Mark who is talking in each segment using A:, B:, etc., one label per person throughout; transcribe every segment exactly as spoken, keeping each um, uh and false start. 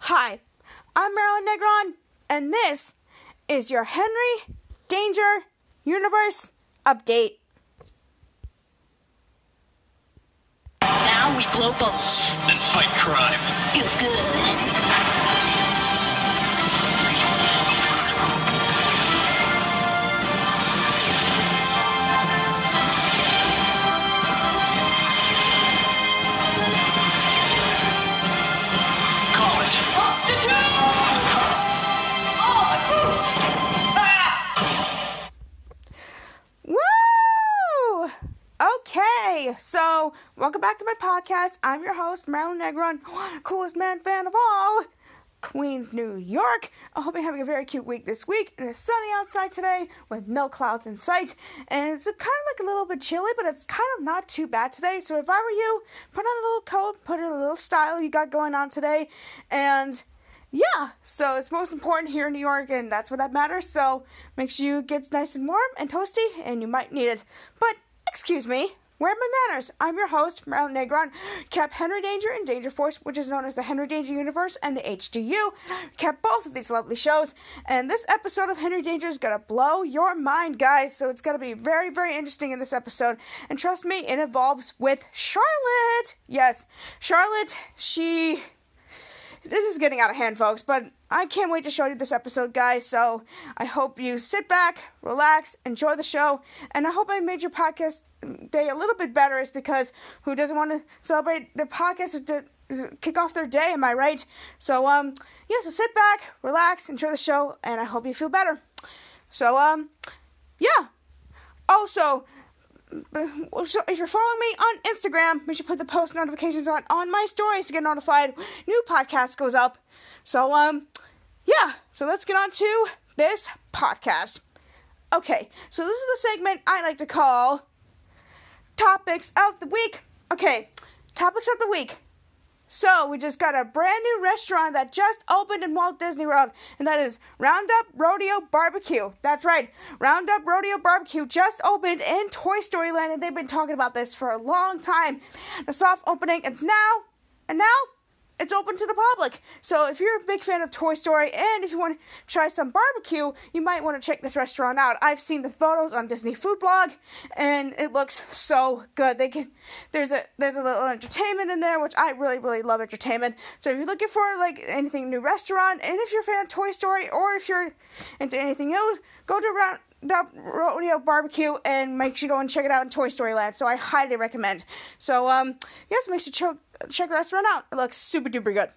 A: Hi, I'm Marilyn Negron, and this is your Henry Danger Universe Update.
B: Now we blow bubbles.
C: And fight crime.
B: Feels good.
A: Okay, so welcome back to my podcast. I'm your host, Marilyn Negron, coolest man fan of all, Queens, New York. I hope you're having a very cute week this week, and it's sunny outside today with no clouds in sight, and it's kind of like a little bit chilly, but it's kind of not too bad today. So if I were you, put on a little coat, put in a little style you got going on today, and yeah, so it's most important here in New York, and that's what that matters. So make sure you get nice and warm and toasty, and you might need it. But excuse me, where are my manners? I'm your host, Marilyn Negron. Kept Henry Danger and Danger Force, which is known as the Henry Danger Universe and the H D U. Kept both of these lovely shows. And this episode of Henry Danger is going to blow your mind, guys. So it's going to be very, very interesting in this episode. And trust me, it involves with Charlotte. Yes, Charlotte, she... This is getting out of hand, folks, but I can't wait to show you this episode, guys, so I hope you sit back, relax, enjoy the show, and I hope I made your podcast day a little bit better. Is because who doesn't want to celebrate their podcast to kick off their day, am I right? So, um, yeah, so sit back, relax, enjoy the show, and I hope you feel better. So, um, yeah. Also, so if you're following me on Instagram, make sure to put the post notifications on on my stories to get notified when new podcast goes up. So, um, yeah, so let's get on to this podcast. Okay, so this is the segment I like to call Topics of the Week. Okay, Topics of the Week. So, we just got a brand new restaurant that just opened in Walt Disney World, and that is Roundup Rodeo Barbecue. That's right, Roundup Rodeo Barbecue just opened in Toy Story Land, and they've been talking about this for a long time. The soft opening, it's now, and now, it's open to the public. So if you're a big fan of Toy Story, and if you want to try some barbecue, you might want to check this restaurant out. I've seen the photos on Disney Food Blog, and it looks so good. They can, there's a there's a little entertainment in there, which I really, really love entertainment. So if you're looking for like anything new restaurant, and if you're a fan of Toy Story, or if you're into anything else, go to around that Rodeo Barbecue and make sure you go and check it out in Toy Story Land. So I highly recommend. So um yes, make sure to ch- check the restaurant out. It looks super duper good.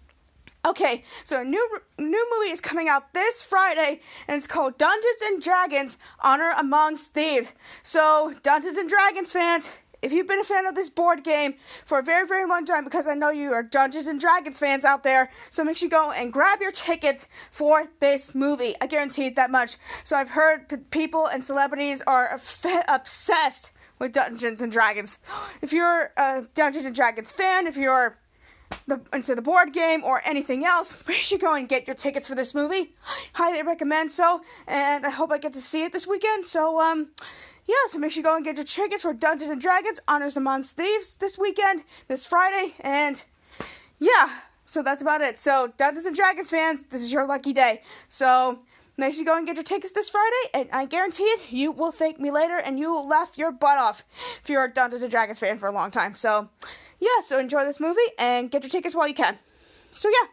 A: Okay, so a new new movie is coming out this Friday, and it's called Dungeons and Dragons: Honor Amongst Thieves. So Dungeons and Dragons fans, if you've been a fan of this board game for a very, very long time, because I know you are Dungeons and Dragons fans out there, so make sure you go and grab your tickets for this movie. I guarantee it that much. So I've heard p- people and celebrities are f- obsessed with Dungeons and Dragons. If you're a Dungeons and Dragons fan, if you're the, into the board game or anything else, make sure you go and get your tickets for this movie. Highly recommend so, and I hope I get to see it this weekend. So, um... yeah, so make sure you go and get your tickets for Dungeons and Dragons: Honors Amongst Thieves this weekend, this Friday, and yeah, so that's about it. So, Dungeons and Dragons fans, this is your lucky day. So, make sure you go and get your tickets this Friday, and I guarantee it, you will thank me later, and you will laugh your butt off if you're a Dungeons and Dragons fan for a long time. So, yeah, so enjoy this movie, and get your tickets while you can. So, yeah.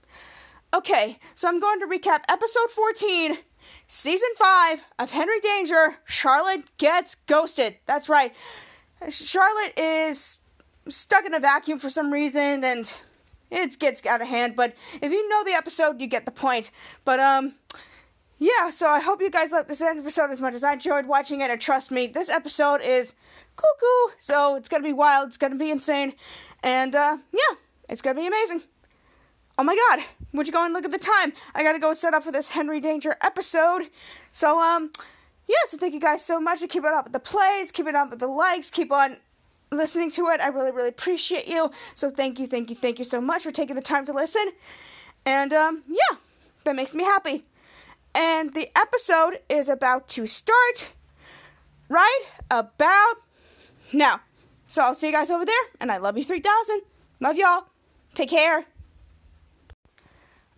A: Okay, so I'm going to recap episode fourteen, Season five of Henry Danger, Charlotte Gets Ghosted. That's right. Charlotte is stuck in a vacuum for some reason, and it gets out of hand. But if you know the episode, you get the point. But, um, yeah, so I hope you guys liked this episode as much as I enjoyed watching it. And trust me, this episode is cuckoo. So it's going to be wild. It's going to be insane. And, uh, yeah, it's going to be amazing. Oh my god, would you go and look at the time? I gotta go set up for this Henry Danger episode. So, um, yeah, so thank you guys so much for keeping up with the plays, keeping up with the likes, keep on listening to it. I really, really appreciate you. So thank you, thank you, thank you so much for taking the time to listen. And, um, yeah, that makes me happy. And the episode is about to start right about now. So I'll see you guys over there, and I love you three thousand. Love y'all. Take care.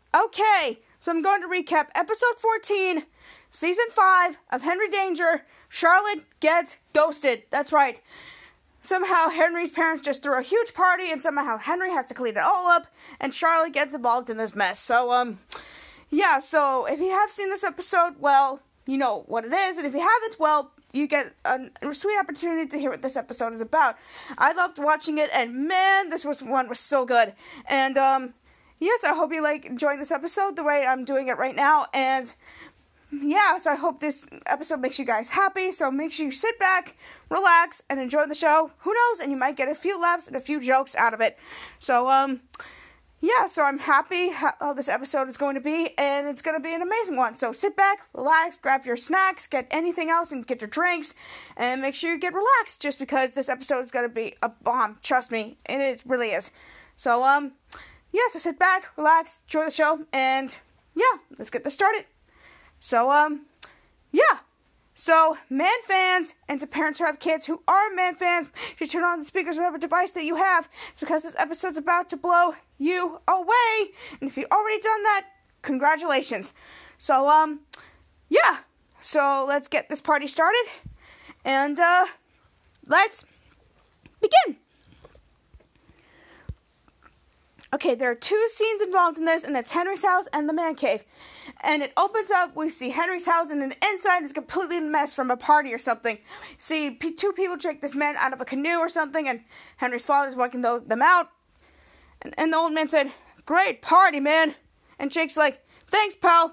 A: Okay, so I'm going to recap episode fourteen, season five of Henry Danger. Charlotte gets ghosted. That's right. Somehow Henry's parents just threw a huge party, and somehow Henry has to clean it all up, and Charlotte gets involved in this mess. So, um, yeah, so if you have seen this episode, well, you know what it is, and if you haven't, well, you get a, a sweet opportunity to hear what this episode is about. I loved watching it, and man, this was one was so good. And, um, yes, I hope you like enjoying this episode the way I'm doing it right now, and yeah, so I hope this episode makes you guys happy, so make sure you sit back, relax, and enjoy the show. Who knows, and you might get a few laughs and a few jokes out of it. So, um, yeah, so I'm happy how this episode is going to be, and it's going to be an amazing one. So sit back, relax, grab your snacks, get anything else, and get your drinks, and make sure you get relaxed, just because this episode is going to be a bomb. Trust me, and it really is. So, um, yeah, so sit back, relax, enjoy the show, and yeah, let's get this started. So, um, yeah. So, man fans, and to parents who have kids who are man fans, you turn on the speakers, whatever device that you have. It's because this episode's about to blow you away. And if you've already done that, congratulations. So, um, yeah. So, let's get this party started. And, uh, let's begin. Okay, there are two scenes involved in this, and it's Henry's house and the man cave. And it opens up, we see Henry's house, and then the inside is completely a mess from a party or something. See, p- two people take this man out of a canoe or something, and Henry's father's walking those, them out. And, and the old man said, "Great party, man." And Jake's like, "Thanks, pal."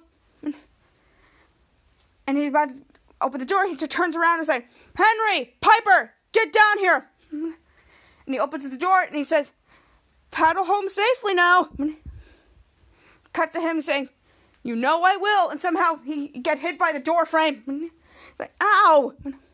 A: And he's about to open the door, he just turns around and says, "Henry, Piper, get down here." And he opens the door, and he says, "Paddle home safely now." Cut to him saying, "You know I will." And somehow he get hit by the door frame. It's like, ow.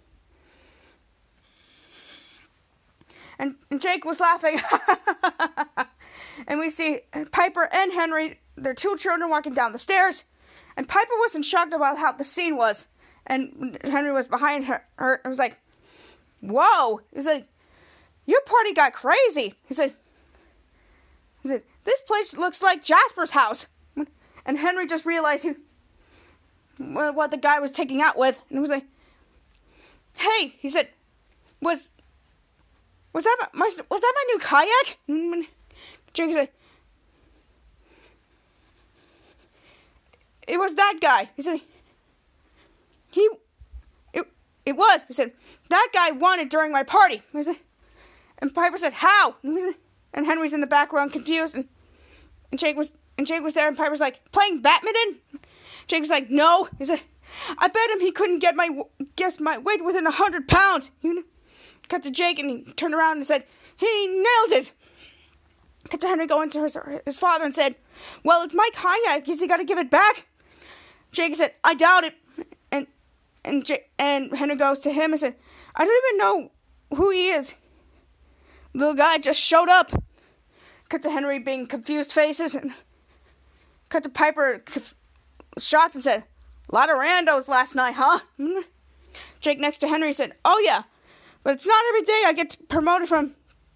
A: And, and Jake was laughing. And we see Piper and Henry, their two children, walking down the stairs. And Piper was in shock about how the scene was. And Henry was behind her, her and was like, "Whoa." He's like, "Your party got crazy." He said, He said, "This place looks like Jasper's house." And Henry just realized he, what the guy was taking out with. And he was like, "Hey," he said, was was that my, was that my new kayak?" And Jake said, "It was that guy." He said, he, it, it was. He said, "That guy won it during my party." He said, and Piper said, "How?" And, he said, and Henry's in the background confused, and, and Jake was and Jake was there, and Piper's like, "Playing badminton?" Jake was like, "No." He said, "I bet him he couldn't get my guess my weight within a hundred pounds." He cut to Jake, and he turned around and said, "He nailed it." Cut to Henry going to his, his father and said, "Well, it's my kayak. Is he got to give it back?" Jake said, "I doubt it." And and Jake, and Henry goes to him and said, "I don't even know who he is. Little guy just showed up." Cut to Henry being confused faces, and cut to Piper shocked and said, "A lot of randos last night, huh?" Jake next to Henry said, "Oh yeah, but it's not every day I get promoted from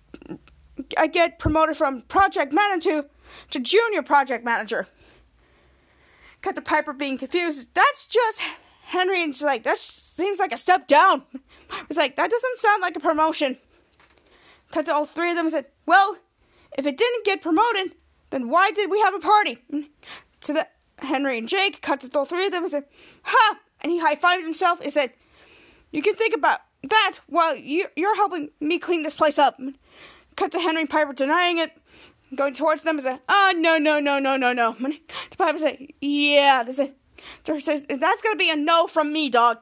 A: I get promoted from project manager to junior project manager." Cut to Piper being confused. "That's just Henry," and she's like, "That seems like a step down." It's like, "That doesn't sound like a promotion." Cut to all three of them and said, "Well, if it didn't get promoted, then why did we have a party?" To the Henry and Jake, cut to all three of them and said, "Ha!" And he high-fived himself and said, "You can think about that while you, you're helping me clean this place up." Cut to Henry and Piper denying it, going towards them and said, "Oh, no, no, no, no, no, no." To Piper said, "Yeah." They said, so says, "That's going to be a no from me, dog."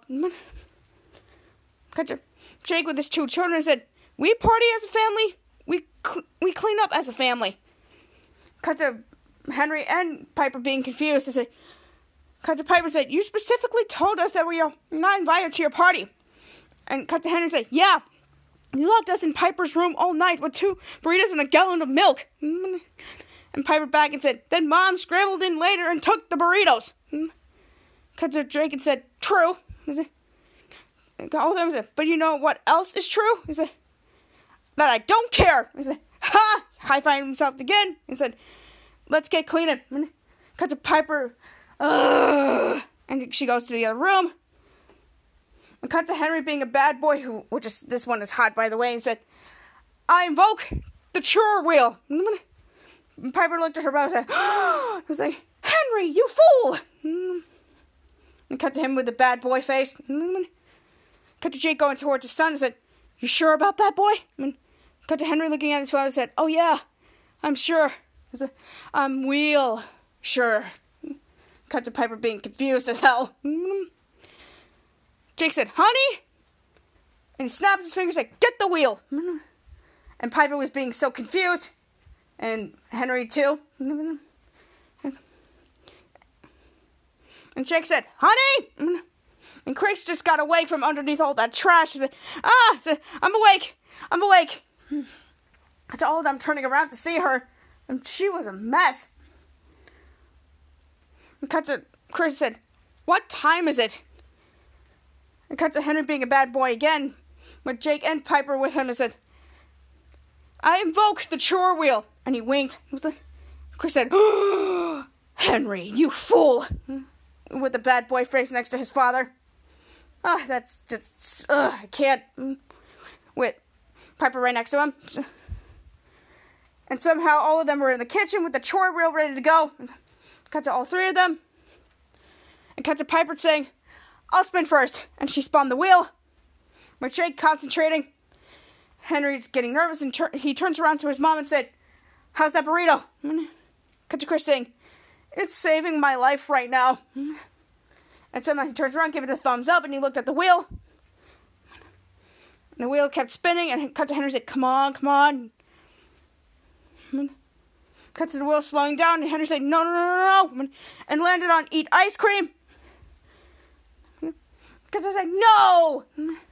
A: Cut to Jake with his two children and said, "We party as a family. We cl- we clean up as a family." Cut to Henry and Piper being confused. They said, cut to Piper said, "You specifically told us that we are not invited to your party." And cut to Henry said, "Yeah, you locked us in Piper's room all night with two burritos and a gallon of milk." And Piper back and said, "Then Mom scrambled in later and took the burritos." Cut to Drake and said, "True." He said, all of them said, "But you know what else is true?" He said, "That I don't care." He said, "Ha!" High-fived himself again and said, "Let's get cleaning." Cut to Piper. Ugh. And she goes to the other room. And cut to Henry being a bad boy, who, which is, this one is hot, by the way, and said, I invoke the chore wheel. And Piper looked at her brother and said, oh, I was like, Henry, you fool. And cut to him with the bad boy face. Cut to Jake going towards his son and said, you sure about that, boy? And cut to Henry looking at his father and said, oh yeah, I'm sure. I said, I'm real sure. Cut to Piper being confused as hell. Jake said, honey? And he snaps his fingers and said, get the wheel. And Piper was being so confused. And Henry too. And Jake said, honey? And Chris just got awake from underneath all that trash. He said, ah, said, I'm awake. I'm awake. To all of them turning around to see her. And she was a mess. And cut to Chris said, what time is it? And cut to Henry being a bad boy again. With Jake and Piper with him and said, I invoke the chore wheel. And he winked. Chris said, oh, Henry, you fool. With the bad boy face next to his father. Oh, that's just, ugh, I can't. With Piper right next to him. And somehow all of them were in the kitchen with the chore wheel ready to go. Cut to all three of them. And cut to Piper saying, I'll spin first. And she spun the wheel. With Jake concentrating. Henry's getting nervous and tur- he turns around to his mom and said, how's that burrito? Cut to Chris saying, it's saving my life right now. And somehow he turns around, gave it a thumbs up, and he looked at the wheel. And the wheel kept spinning, and cut to Henry said, come on, come on. Cut to the wheel slowing down, and Henry said, no, no, no, no, no, and landed on eat ice cream. Cut to said, no!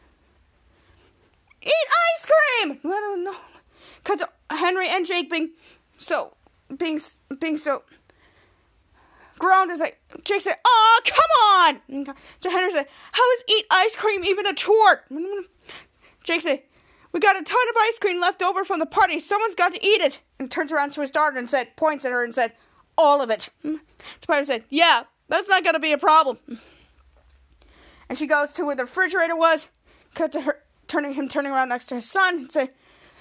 A: Eat ice cream! No, no, no. Cut to Henry and Jake being so, being, being so... groaned as like Jake said, "Oh, come on!" So Henry said, "How is eat ice cream even a chore?" Jake said, "We got a ton of ice cream left over from the party. Someone's got to eat it." And turns around to his daughter and said, points at her and said, "All of it." Spider said, "Yeah, that's not going to be a problem." And she goes to where the refrigerator was. Cut to her turning him turning around next to his son and say,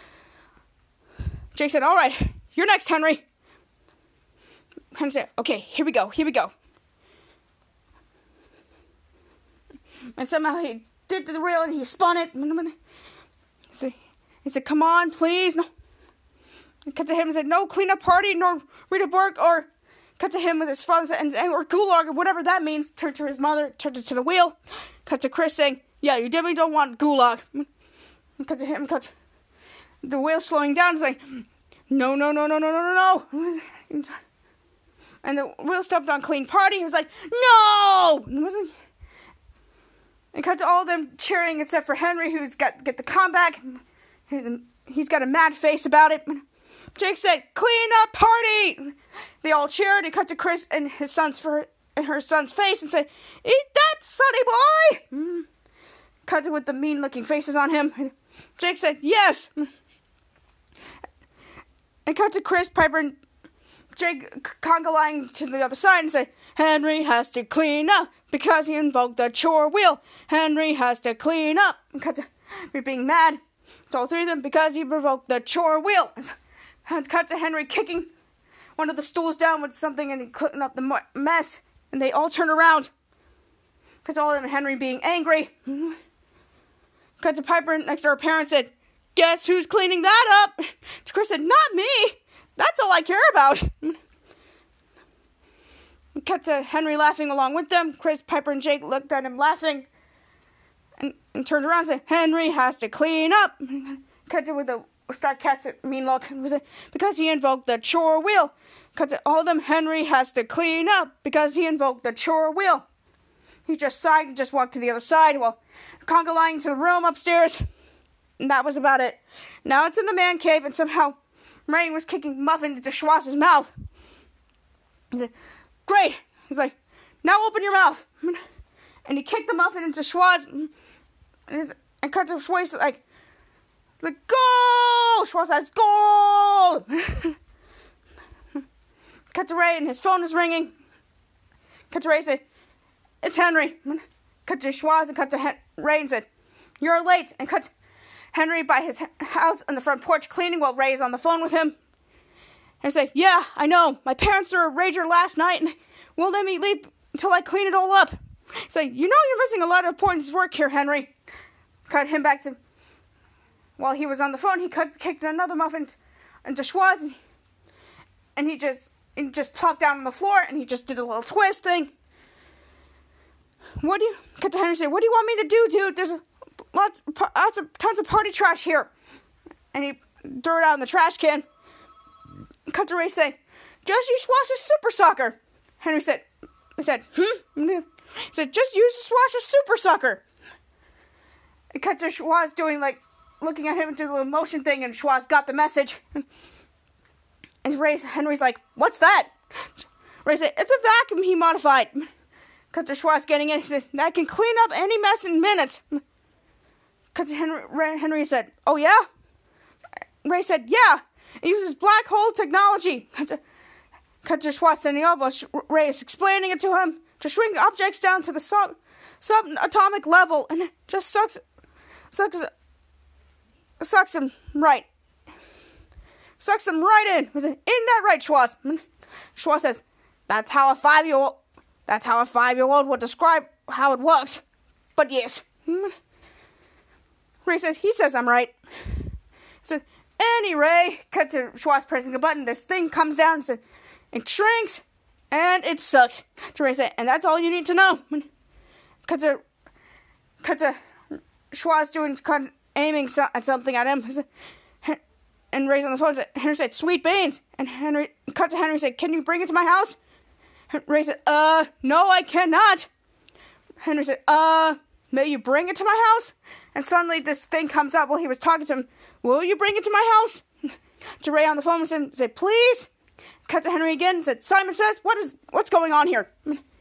A: Jake said, "All right, you're next, Henry." Henry said, "Okay, here we go, here we go." And somehow he did the reel and he spun it. He said, he said "Come on, please." No. And cut to him and said, "No cleanup party, nor Rita Burke," or cut to him with his father and, and or gulag or whatever that means. Turned to his mother, turned it to the wheel. Cut to Chris saying, "Yeah, you definitely don't want gulag." And cut to him, cut to the wheel slowing down and saying, "No, no, no, no, no, no, no, no." And the wheel stopped on clean party. He was like, "No!" And, wasn't, and cut to all of them cheering except for Henry, who's got get the comeback. He's got a mad face about it. Jake said, "Clean up party!" They all cheered. He cut to Chris and his son's for and her son's face and said, "Eat that, sonny boy!" Cut to with the mean-looking faces on him. Jake said, "Yes." And cut to Chris, Piper, and Jake conga line to the other side and said, "Henry has to clean up because he invoked the chore wheel. Henry has to clean up." And cut to Henry being mad. It's all three of them because he provoked the chore wheel. And cut to Henry kicking one of the stools down with something and he cleaning up the mess. And they all turn around. Cut to all of them Henry being angry. Cut to Piper next to her parents said, "Guess who's cleaning that up?" Chris said, "Not me. That's all I care about." Cut to Henry laughing along with them. Chris, Piper, and Jake looked at him laughing and, and turned around and said, "Henry has to clean up." Cut to with a start catch a mean look and was like, because he invoked the chore wheel. Cut to all of them, Henry has to clean up because he invoked the chore wheel. He just sighed and just walked to the other side while conga lining to the room upstairs. And that was about it. Now it's in the man cave and somehow Rain was kicking muffin into Schwarz's mouth. He said, "Great." He's like, "Now open your mouth." And he kicked the muffin into Schwarz. And, and cut to Schwarz like, like, "Goal!" Schwarz says, "Goal!" cut to Ray, and his phone is ringing. Cut to Ray, said, it's Henry. Cut to Schwoz, and cut to Hen- Ray, and said, you're late. And cut to Henry by his house on the front porch cleaning while Ray is on the phone with him. And say, yeah, I know. My parents were a rager last night and won't let me leave until I clean it all up. Say, you know you're missing a lot of important work here, Henry. Cut him back to, while he was on the phone, he cut, kicked another muffin into Schwoz, and, and he just he just plopped down on the floor, and he just did a little twist thing. What do you, cut to Henry, say, what do you want me to do, dude? There's a, lots, lots of, tons of party trash here. And he threw it out in the trash can. Cut to Ray, say, just use Schwozz's Super Sucker. Henry said, he said, hmm? He said, just use Schwozz's Super Sucker. And cut to Schwoz doing, like, looking at him and doing a little motion thing, and Schwoz got the message. And Ray, Henry's like, what's that? Ray said, it's a vacuum he modified. Cut to Schwoz getting in. He said, that can clean up any mess in minutes. Cut to Henry, Ray, Henry said, oh yeah? Ray said, yeah. It uses black hole technology. Cut to, cut to Schwoz sending up while Ray is explaining it to him to shrink objects down to the sub subatomic level, and it just sucks, sucks, sucks them right, sucks them right in. Isn't that right, Schwoz? Schwoz says, "That's how a five-year-old, that's how a five-year-old would describe how it works." But yes, Ray says, "He says I'm right." He said, "Anyway," cut to Schwoz pressing a button. This thing comes down and said, "It shrinks and it sucks." To Ray said, "And that's all you need to know." Cut to, cut to Schwoz doing, cut, aiming so, at something at him. Said, and Ray's on the phone. Said, Henry said, "Sweet beans." And Henry, cut to Henry, said, "Can you bring it to my house?" Ray said, uh, "No, I cannot." Henry said, uh, "May you bring it to my house?" And suddenly this thing comes up while he was talking to him. "Will you bring it to my house?" To Ray on the phone, and said, "Please." Cut to Henry again and said, "Simon says, what is, what's going on here?"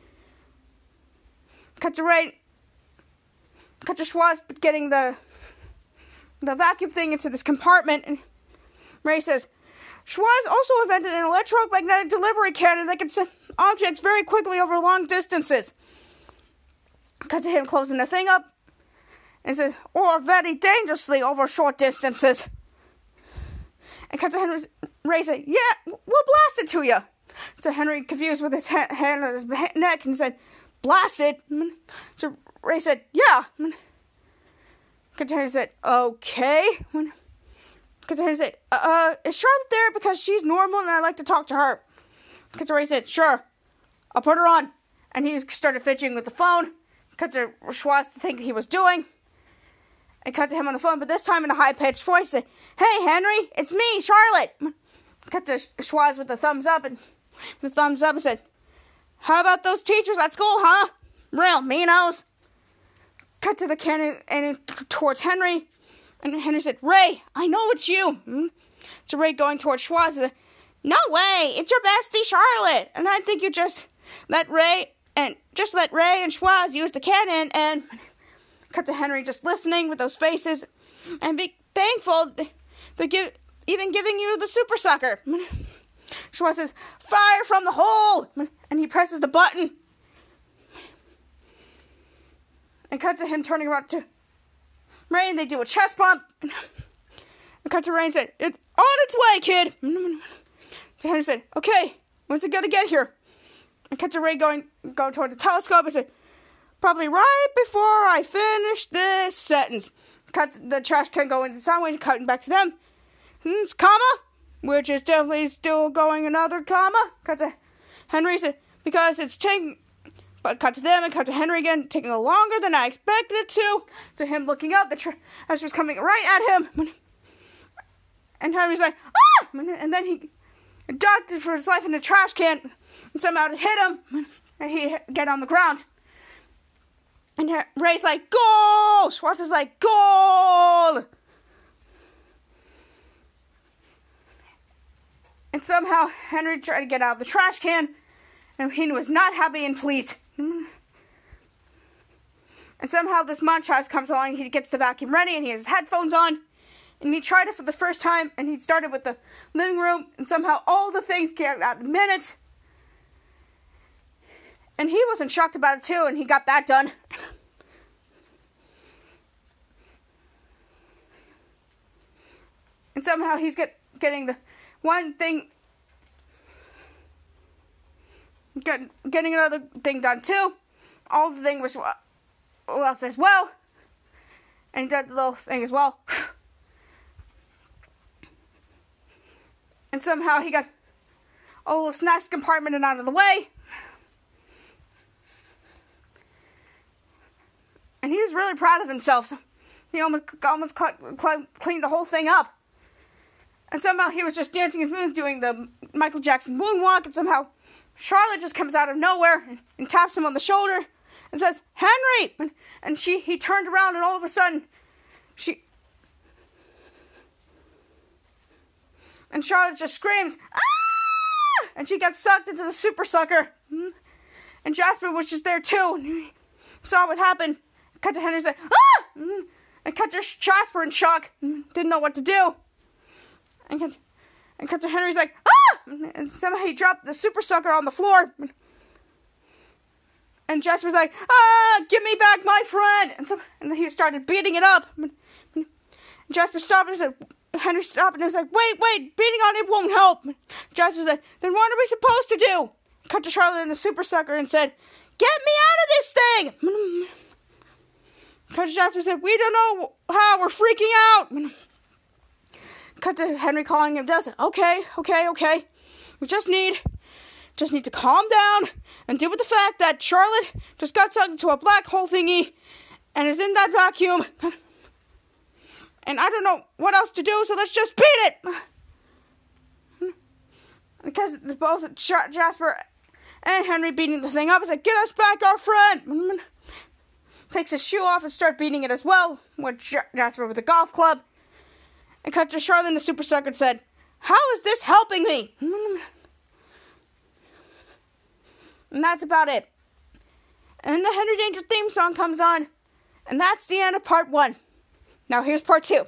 A: Cut to Ray, cut to Schwoz getting the, the vacuum thing into this compartment, and Ray says, "Schwoz also invented an electromagnetic delivery cannon that can send objects very quickly over long distances." Cut to him closing the thing up, and says, "Or very dangerously over short distances." And cut to Henry, Ray said, "Yeah, we'll blast it to you." So Henry, confused with his ha- hand on his neck, and said, "Blast it?" So Ray said, "Yeah." Cut to Henry said, "Okay." Cut to Henry said, uh, "Is Charlotte there? Because she's normal and I'd like to talk to her." Cut to Ray said, "Sure, I'll put her on." And he started fidgeting with the phone. Cut to Schwoz to think he was doing. And cut to him on the phone, but this time in a high-pitched voice, said, "Hey, Henry, it's me, Charlotte." Cut to Schwoz with the thumbs up, and the thumbs up, and said, "How about those teachers at school, huh? Real meanos." Cut to the cannon and towards Henry, and Henry said, "Ray, I know it's you." So Ray going towards Schwoz said, "No way, it's your bestie, Charlotte. And I think you just let Ray and just let Ray and Schwoz use the cannon." And cut to Henry just listening with those faces and be thankful they're give, even giving you the super sucker. Schwoz says, "Fire from the hole!" And he presses the button. And cut to him turning around to Ray, and they do a chest bump. And cut to Ray and said, "It's on its way, kid." So Henry said, "Okay, when's it gonna get here?" And cut to Ray going, going toward the telescope and said, "Probably right before I finish this sentence." Cut to the trash can going sideways, cutting back to them. It's comma, which is definitely still going another comma. Cut to Henry said, "Because it's taking," but cut to them and cut to Henry again, "taking longer than I expected it to." To him looking up, the trash was coming right at him. And Henry's like, "Ah!" And then he ducked for his life in the trash can, and somehow it hit him, and he get on the ground. And Ray's like, "Goal!" Schwoz is like, "Goal!" And somehow Henry tried to get out of the trash can, and he was not happy and pleased. And somehow this montage comes along, he gets the vacuum ready, and he has his headphones on, and he tried it for the first time, and he started with the living room, and somehow all the things get out in minutes. And he wasn't shocked about it too, and he got that done. And somehow he's get, getting the one thing, get, getting another thing done too. All the thing was left as well. And he did the little thing as well. And somehow he got a little snacks compartment and out of the way. And he was really proud of himself. So he almost almost cleaned the whole thing up. And somehow he was just dancing his moves, doing the Michael Jackson moonwalk. And somehow Charlotte just comes out of nowhere and, and taps him on the shoulder and says, "Henry!" And, and she he turned around, and all of a sudden, she... And Charlotte just screams, "Ah!" And she got sucked into the super sucker. And Jasper was just there too. And he saw what happened. Cut to Henry, said, "Ah!" And cut to Jasper in shock. Didn't know what to do. And cut, and cut to Henry's like, "Ah!" And somehow he dropped the super sucker on the floor. And Jasper's like, "Ah, give me back my friend." And, so, and he started beating it up. And Jasper stopped and said, Henry stopped and was like, "Wait, wait, beating on it won't help." Jasper said, "Then what are we supposed to do?" Cut to Charlotte and the super sucker and said, "Get me out of this thing." Cut to Jasper said, "We don't know how, we're freaking out." Cut to Henry calling him down. Said, Okay, okay, okay. We just need, just need to calm down and deal with the fact that Charlotte just got sucked into a black hole thingy and is in that vacuum. And I don't know what else to do, so let's just beat it. Because both Jasper and Henry beating the thing up, is like, "Get us back our friend." Takes his shoe off and starts beating it as well, with Jasper with a golf club. And cut to Charlotte and the super sucker and said, "How is this helping me?" And that's about it. And then the Henry Danger theme song comes on. And that's the end of part one. Now here's part two.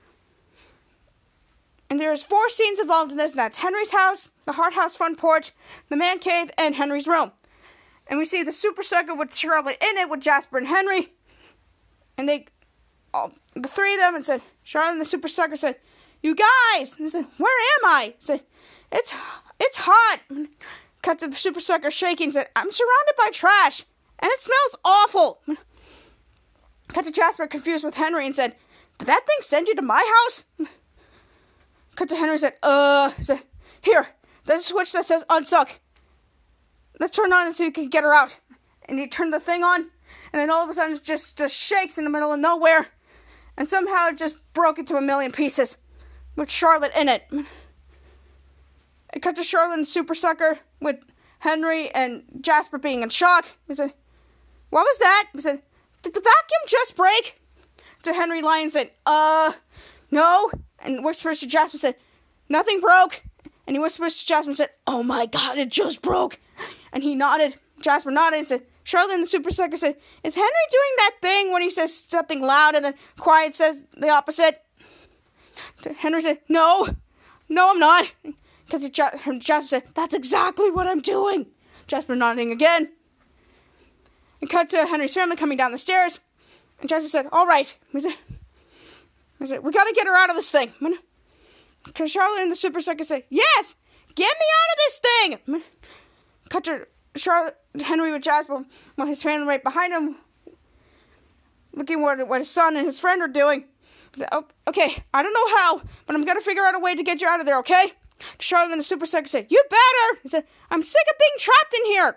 A: And there's four scenes involved in this, and that's Henry's house, the Hart House front porch, the man cave, and Henry's room. And we see the super sucker with Charlotte in it with Jasper and Henry. And they, all, the three of them, and said, Charlotte and the super sucker said, "You guys!" And they said, "Where am I?" I said, It's it's hot. And cut to the super sucker shaking and said, "I'm surrounded by trash, and it smells awful." Cut to Jasper confused with Henry and said, "Did that thing send you to my house?" Cut to Henry and said, Uh, said, "Here, there's a switch that says unsuck. Let's turn it on so you can get her out." And he turned the thing on, and then all of a sudden it just, just shakes in the middle of nowhere. And somehow it just broke into a million pieces, with Charlotte in it. It cut to Charlotte and Super Sucker, with Henry and Jasper being in shock. He said, "What was that?" He said, "Did the vacuum just break?" So Henry Lyon said, Uh, no. And whispers to Jasper said, "Nothing broke." And he whispers to Jasper and said, "Oh my God, it just broke." And he nodded. Jasper nodded and said, Charlotte and the super sucker said, "Is Henry doing that thing when he says something loud and then quiet says the opposite?" Henry said, "No, no, I'm not." Because Jasper said, "That's exactly what I'm doing." Jasper nodding again. And cut to Henry's family coming down the stairs. And Jasper said, "All right." He said, he said, "We got to get her out of this thing." Because Charlotte and the super sucker said, "Yes, get me out of this thing." Cut to Charlotte, Henry with Jasper, with his family right behind him, looking what, what his son and his friend are doing. He said, "Oh, okay, I don't know how, but I'm going to figure out a way to get you out of there, okay?" Charlotte and the super sucker said, "You better." He said, "I'm sick of being trapped in here."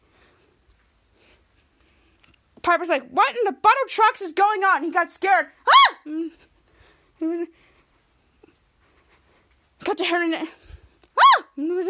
A: Piper's like, "What in the butter trucks is going on?" He got scared. Ah! He was, cut to Henry. Ah!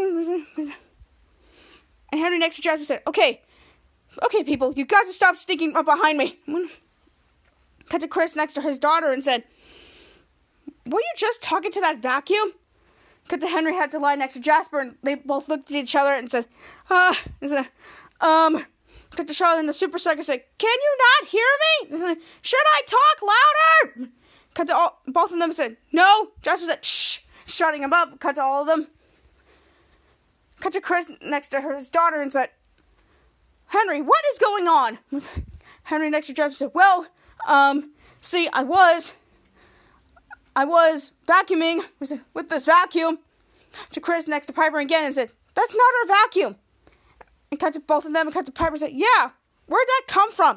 A: And Henry next to Jasper said, okay, okay, people, you got to stop sneaking up behind me." Cut to Chris next to his daughter and said, "Were you just talking to that vacuum?" Cut to Henry had to lie next to Jasper, and they both looked at each other and said, uh, and said, um, cut to Charlotte and the super sucker said, "Can you not hear me? Said, should I talk louder?" Cut to all, both of them said, "No." Jasper said, "Shh," shutting him up. Cut to all of them. Cut to Chris next to his daughter and said, Henry, what is going on? Henry next to Jasper said, well, um, see, I was, I was vacuuming with this vacuum. To Chris next to Piper again and said, that's not our vacuum. And cut to both of them and cut to Piper and said, yeah, where'd that come from?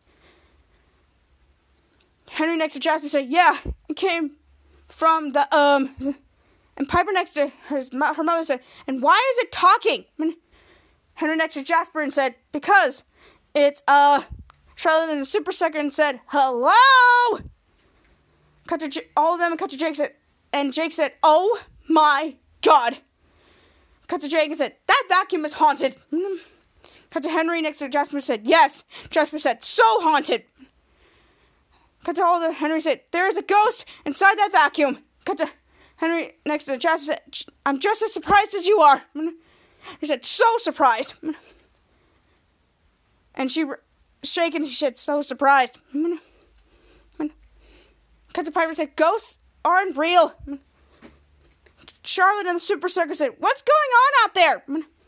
A: Henry next to Jasper said, yeah, it came from the, um, and Piper next to her, her mother said, and why is it talking? And Henry next to Jasper and said, because it's, uh, Charlotte and the Super Sucker and said, hello! Cut to J- all of them and cut to Jake said, and Jake said, oh my God. Cut to Jake and said, that vacuum is haunted. Cut to Henry next to Jasper and said, yes. Jasper said, so haunted. Cut to all the Henry said, there is a ghost inside that vacuum. Cut to Henry next to Jasper said, I'm just as surprised as you are. He said, so surprised. And she shaken, she said, so surprised. Cut to Piper and said, ghosts aren't real. Charlotte and the Super Sucker said, what's going on out there?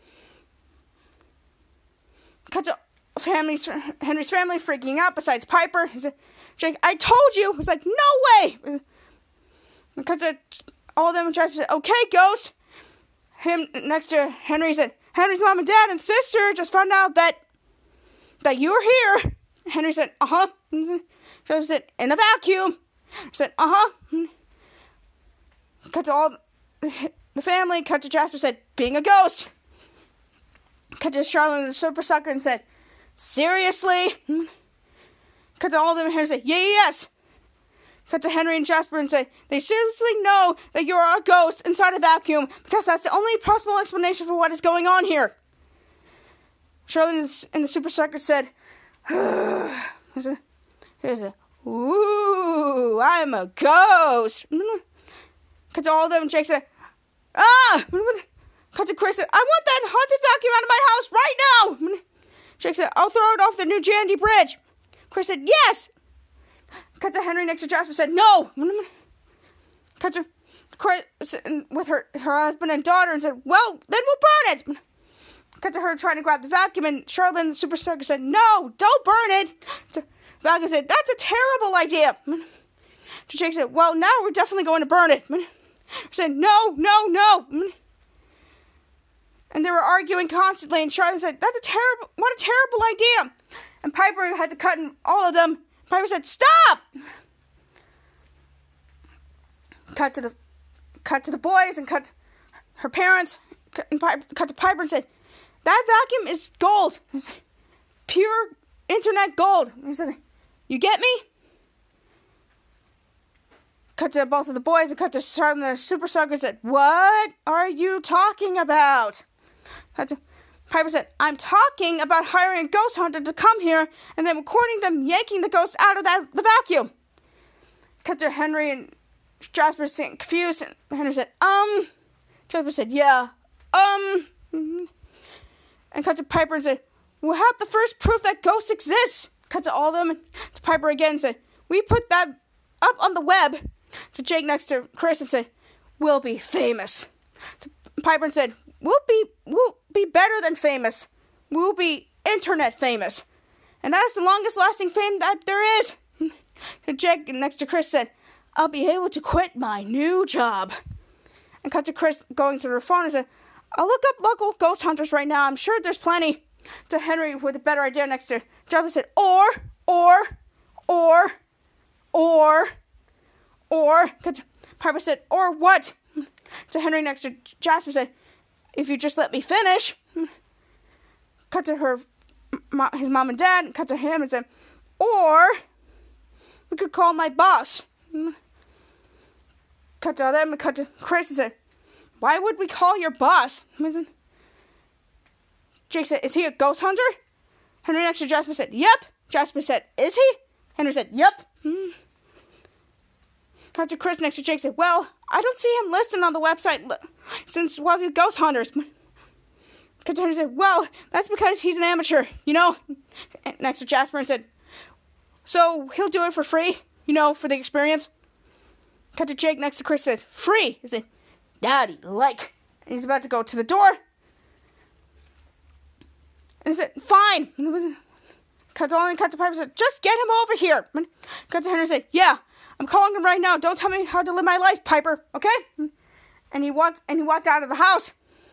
A: Cut to family's, Henry's family freaking out besides Piper. He said, Jake, I told you. He was like, no way. Cut to all of them and Jasper said, okay, ghost. Him next to Henry said, Henry's mom and dad and sister just found out that that you were here. Henry said, uh-huh. Jasper said, in a vacuum. He said, uh-huh. Cut to all the family. Cut to Jasper said, being a ghost. Cut to Charlotte and the Super Sucker and said, seriously? Cut to all of them and Henry said, yeah, yes. Cut to Henry and Jasper and said, they seriously know that you are a ghost inside a vacuum because that's the only possible explanation for what is going on here. Charlotte and the Super Sucker said, here's a, here's a, ooh, I'm a ghost. Cut to all of them and Jake said, ah! Cut to Chris said, I want that haunted vacuum out of my house right now! Jake said, I'll throw it off the new Jandy Bridge. Chris said, yes! Cut to Henry next to Jasper said, no! Cut to Chris with her, her husband and daughter and said, well, then we'll burn it! Cut to her trying to grab the vacuum and Charlotte and the Super Sucker said, no, don't burn it! So vacuum said, that's a terrible idea! So Jake said, well, now we're definitely going to burn it. Said, no, no, no. And they were arguing constantly, and Charlotte said, that's a terrible, what a terrible idea. And Piper had to cut in all of them. Piper said, stop! Cut to the, cut to the boys, and cut her parents, cut, and Piper, cut to Piper and said, that vacuum is gold. Said, pure internet gold. He said, you get me? Cut to both of the boys and cut to Charlotte and the Super Sucker and said, what are you talking about? Cut to Piper said, I'm talking about hiring a ghost hunter to come here and then recording them yanking the ghost out of that the vacuum. Cut to Henry and Jasper saying confused, and Henry said, um. Jasper said, yeah, um. And cut to Piper and said, we'll have the first proof that ghosts exist. Cut to all of them and to Piper again and said, we put that up on the web. To Jake next to Chris and said, we'll be famous. To Piper and said, we'll be we'll be better than famous. We'll be internet famous. And that is the longest lasting fame that there is. To Jake next to Chris said, I'll be able to quit my new job. And cut to Chris going to her phone and said, I'll look up local ghost hunters right now. I'm sure there's plenty. To Henry with a better idea next to Jasper said, or, or, or, or, or, Piper said, or what? To Henry next to Jasper said, if you just let me finish. Cut to her, his mom and dad, cut to him and said, or we could call my boss. Cut to them and cut to Chris and said, why would we call your boss? Jake said, is he a ghost hunter? Henry next to Jasper said, yep. Jasper said, is he? Henry said, yep. Cut to Chris next to Jake said, well, I don't see him listed on the website since well, we're ghost hunters. Cut to Henry said, well, that's because he's an amateur, you know. Next to Jasper and said, so he'll do it for free, you know, for the experience. Cut to Jake next to Chris said, free. He said, daddy, like. And he's about to go to the door. And he said, fine. Cut to only cut to Piper and said, just get him over here. And cut to Henry and said, yeah, I'm calling him right now. Don't tell me how to live my life, Piper, okay? And he walked and he walked out of the house.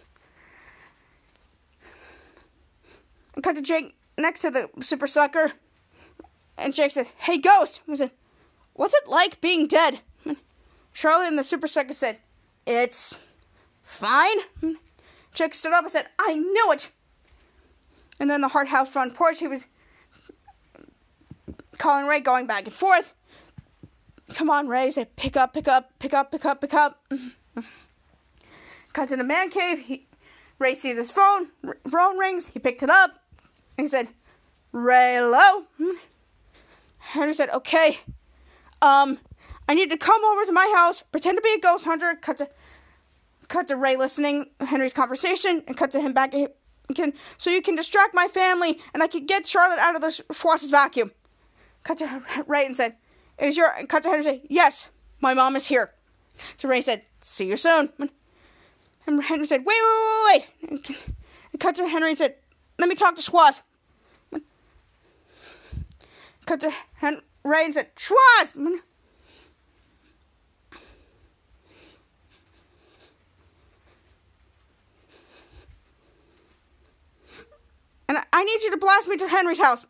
A: And cut to Jake next to the super sucker. And Jake said, hey, Ghost. I said, what's it like being dead? And Charlotte and the super sucker said, it's fine. And Jake stood up and said, I knew it. And then the Hart House front porch, he was calling Ray, going back and forth. Come on, Ray. He said, pick up, pick up, pick up, pick up, pick up. Cut to the man cave. He, Ray sees his phone. R- phone rings. He picked it up. And he said, Ray, hello? Henry said, okay. Um, I need to come over to my house, pretend to be a ghost hunter. Cut to, cut to Ray listening Henry's conversation, and cut to him back. Can, so you can distract my family, and I can get Charlotte out of the Schwartz's vacuum. Cut to Ray and said, "Is your?" Cut to Henry and said, "Yes, my mom is here." So Ray said, "See you soon." And Henry said, "Wait, wait, wait, wait." And cut to Henry and said, "Let me talk to Schwartz." Cut to Hen- Ray and said, "Schwartz." And I need you to blast me to Henry's house.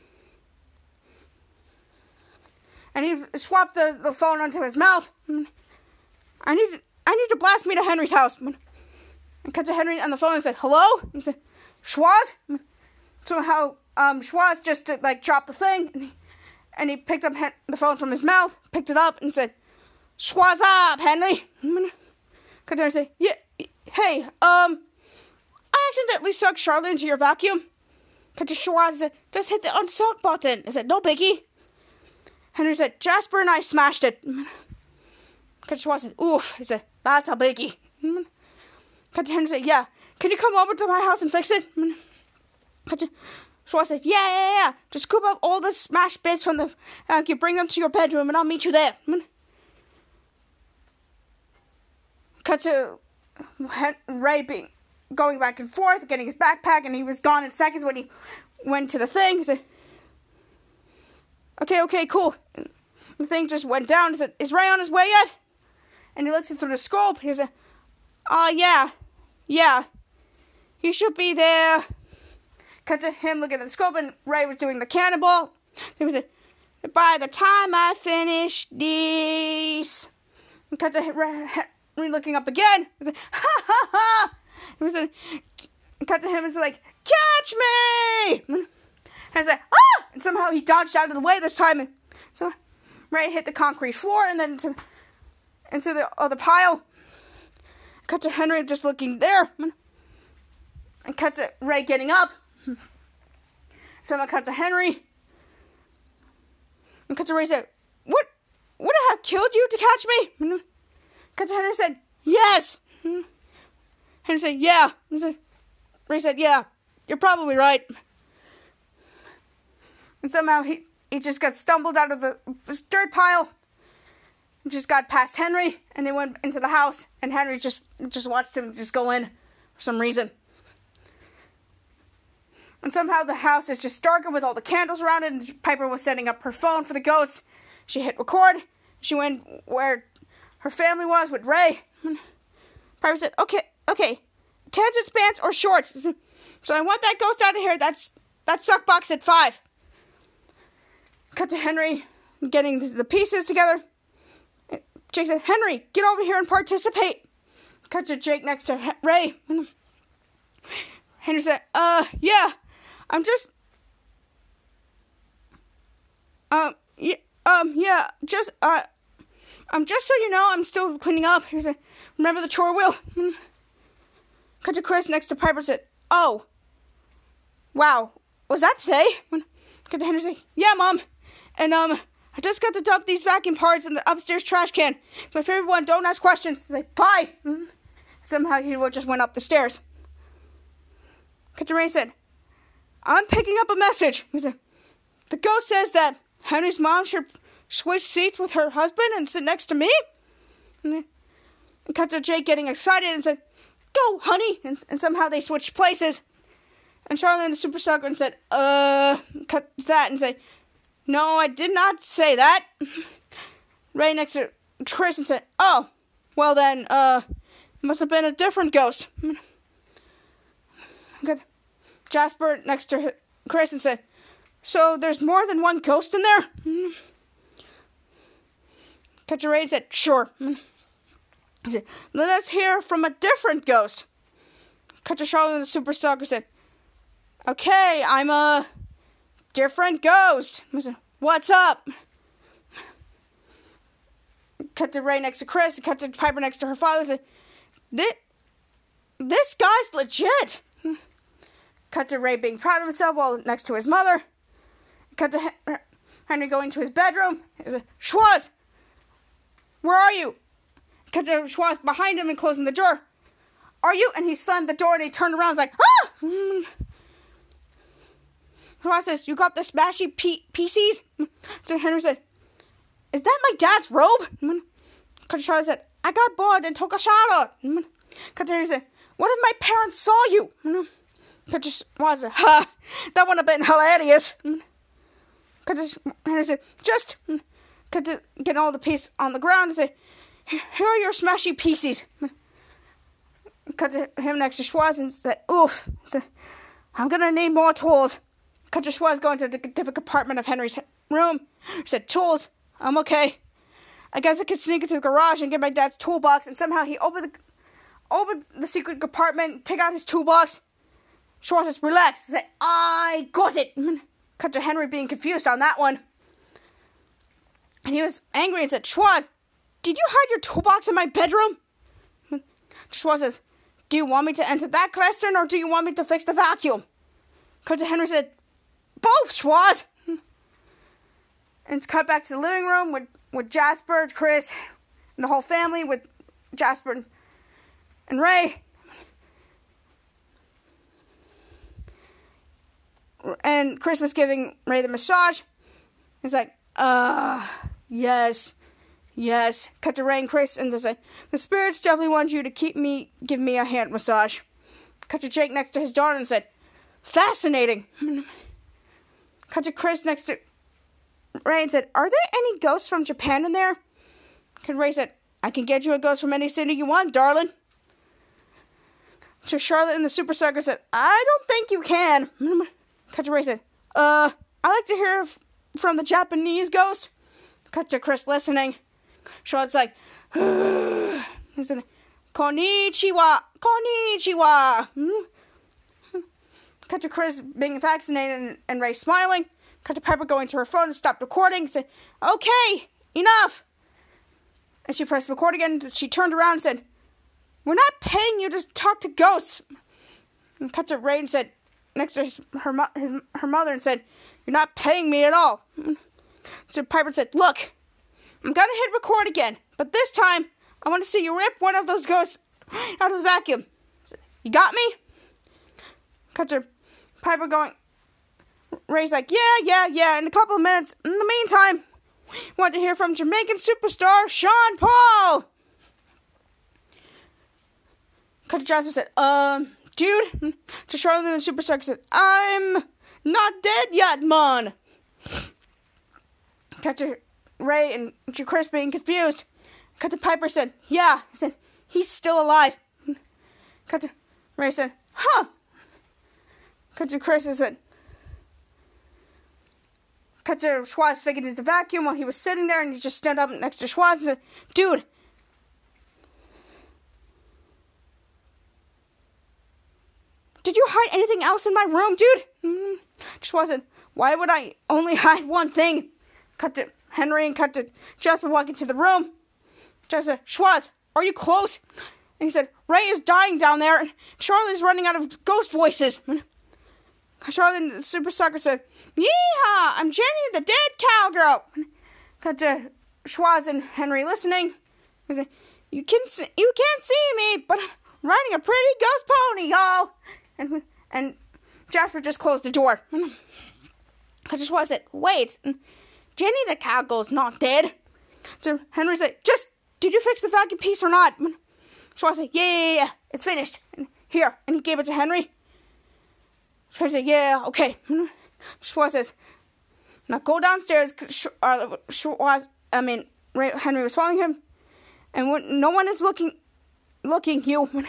A: And he swapped the, the phone onto his mouth. I need I need to blast me to Henry's house. And cut to Henry on the phone and said, "Hello?" And said, "Schwartz?" Somehow, um, Schwartz just uh, like dropped the thing, and he, and he picked up Hen- the phone from his mouth, picked it up, and said, "Schwartz up, Henry." Cut to Henry and said, "Yeah, hey, um, I accidentally sucked Charlotte into your vacuum." Cut to Schwartz said, "Just hit the unsuck button." I said, "No biggie." Henry said, "Jasper and I smashed it." Cut to Schwartz said, "Oof." He said, "That's a biggie." Cut to Henry said, "Yeah, can you come over to my house and fix it?" Cut to Schwartz said, "Yeah, yeah, yeah. Just scoop up all the smashed bits from the, uh, you bring them to your bedroom and I'll meet you there." Cut to Ray being, going back and forth, getting his backpack, and he was gone in seconds when he went to the thing. He said, okay, okay, cool. And the thing just went down. He said, "Is Ray on his way yet?" And he looked through the scope. He said, "Oh, uh, yeah, yeah, he should be there." Cut to him looking at the scope, and Ray was doing the cannonball. He said, "By the time I finish this," and cut to Ray looking up again. He said, "Ha ha ha!" He said, cut to him and said, like, "Catch me!" And I said, "Ah!" And somehow he dodged out of the way this time. And so Ray hit the concrete floor and then into, into the other pile. Cut to Henry just looking there. And cut to Ray getting up. Someone cut to Henry. And cut to Ray said, What would it have killed you to catch me?" Cut to Henry said, "Yes." Henry said, "Yeah." Ray said, "Yeah, you're probably right." And somehow he, he just got stumbled out of the this dirt pile. And just got past Henry, and they went into the house, and Henry just, just watched him just go in for some reason. And somehow the house is just darker with all the candles around it, and Piper was setting up her phone for the ghosts. She hit record. She went where her family was with Ray. Piper said, okay, okay, tangent spans or short. So I want that ghost out of here. That's that suck box at five. Cut to Henry getting the pieces together. Jake said, "Henry, get over here and participate." Cut to Jake next to H- Ray. Henry said, uh, yeah, I'm just, um, yeah, um, yeah, just, uh, um, just so you know, I'm still cleaning up. He said, "Remember the chore wheel?" Cut to Chris next to Piper said, "Oh, wow, was that today?" Cut to Henry said, "Yeah, Mom, and, um, I just got to dump these vacuum parts in the upstairs trash can. It's my favorite one. Don't ask questions." He's like, "Bye." Somehow he just went up the stairs. Cut to Ray said, "I'm picking up a message." He said, "The ghost says that Henry's mom should switch seats with her husband and sit next to me." And cut to Jake getting excited and said, "Go, honey." And, and somehow they switched places. And Charlotte and the Super Sucker and said, uh, cut that and say, no, I did not say that. Ray next to Chris and said, oh, well then, uh, must have been a different ghost. Got Jasper next to Chris and said, so there's more than one ghost in there? Cut to Ray and said, sure. He said, let us hear from a different ghost. Cut to Charlotte and the Super Sucker said, okay, I'm a different ghost. I said, what's up? Cut to Ray next to Chris, and cut to Piper next to her father, and said, this, this guy's legit. Cut to Ray being proud of himself while next to his mother. Cut to Henry going to his bedroom. He said, Schwoz, where are you? Cut to Schwoz behind him and closing the door. Are you? And he slammed the door and he turned around and was like, ah! Schwoz says, you got the smashy P- PCs? So Henry said, is that my dad's robe? Cut to Schwoz said, I got bored and took a shower. Cut to Henry said, what if my parents saw you? Cut to Schwoz said, ha, that would have been hilarious. Cut to Henry said, just cut to get all the pieces on the ground and say, here are your smashy pieces. Cut to him next to Schwoz and said, oof. Said, I'm going to need more tools. Cut to Schwoz going to the different compartment of Henry's room. He said, tools? I'm okay. I guess I could sneak into the garage and get my dad's toolbox. And somehow he opened the, opened the secret compartment, take out his toolbox. Schwoz says, relax. He said, I got it. Cut to Henry being confused on that one. And he was angry and said, Schwoz, did you hide your toolbox in my bedroom? Schwoz says, do you want me to answer that question or do you want me to fix the vacuum? Cut to Henry said, both, Schwoz. And it's cut back to the living room with, with Jasper, Chris, and the whole family with Jasper and, and Ray. And Chris was giving Ray the massage. He's like, uh, yes. Yes, cut to Ray and Chris, and they say, the spirits definitely want you to keep me, give me a hand massage. Cut to Jake next to his daughter and said, fascinating. Cut to Chris next to Ray and said, are there any ghosts from Japan in there? And Ray said, I can get you a ghost from any city you want, darling. So Charlotte and the Super Sucker said, I don't think you can. Cut to Ray said, uh, I like to hear from the Japanese ghost. Cut to Chris listening. Charlotte's like, he said, konnichiwa, konnichiwa. Cut to Chris being vaccinated and, and Ray smiling. Cut to Piper going to her phone and stopped recording and said, okay, enough. And she pressed record again. She turned around and said, we're not paying you to talk to ghosts. And cut to Ray and said, next to his, her, his, her mother and said, you're not paying me at all. So Piper said, look, I'm going to hit record again, but this time, I want to see you rip one of those ghosts out of the vacuum. You got me? Cut to Piper going, Ray's like, yeah, yeah, yeah, in a couple of minutes. In the meantime, want to hear from Jamaican superstar Sean Paul. Cut to Jasper said, um, dude, to Charlotte and the superstar said, I'm not dead yet, man. Cut to Ray and Chris being confused. Cut to Piper said, yeah. He said, he's still alive. Cut to Ray said, huh. Cut to Chris and said, cut to Schwoz figured into the vacuum while he was sitting there and he just stood up next to Schwoz and said, dude. Did you hide anything else in my room, dude? Mm-hmm. Schwoz said, why would I only hide one thing? Cut to Henry and cut to Jasper walking to the room. Jasper said, Schwoz, are you close? And he said, Ray is dying down there. Charlotte's running out of ghost voices. Charlotte and the Super Sucker said, yeehaw, I'm Jenny the dead cowgirl. Cut to Schwoz and Henry listening. He said, you, can see, you can't see me, but I'm riding a pretty ghost pony, y'all. And, and Jasper just closed the door. Cut to Schwoz said, wait, Jenny the cowgirl's not dead. So Henry said, just, did you fix the vacuum piece or not? Schwoz said, yeah, yeah, yeah, it's finished. And here, and he gave it to Henry. Henry said, yeah, okay. Schwartz says, now go downstairs. Or, Schwartz, I mean, Henry was following him. And when no one is looking, looking, you. And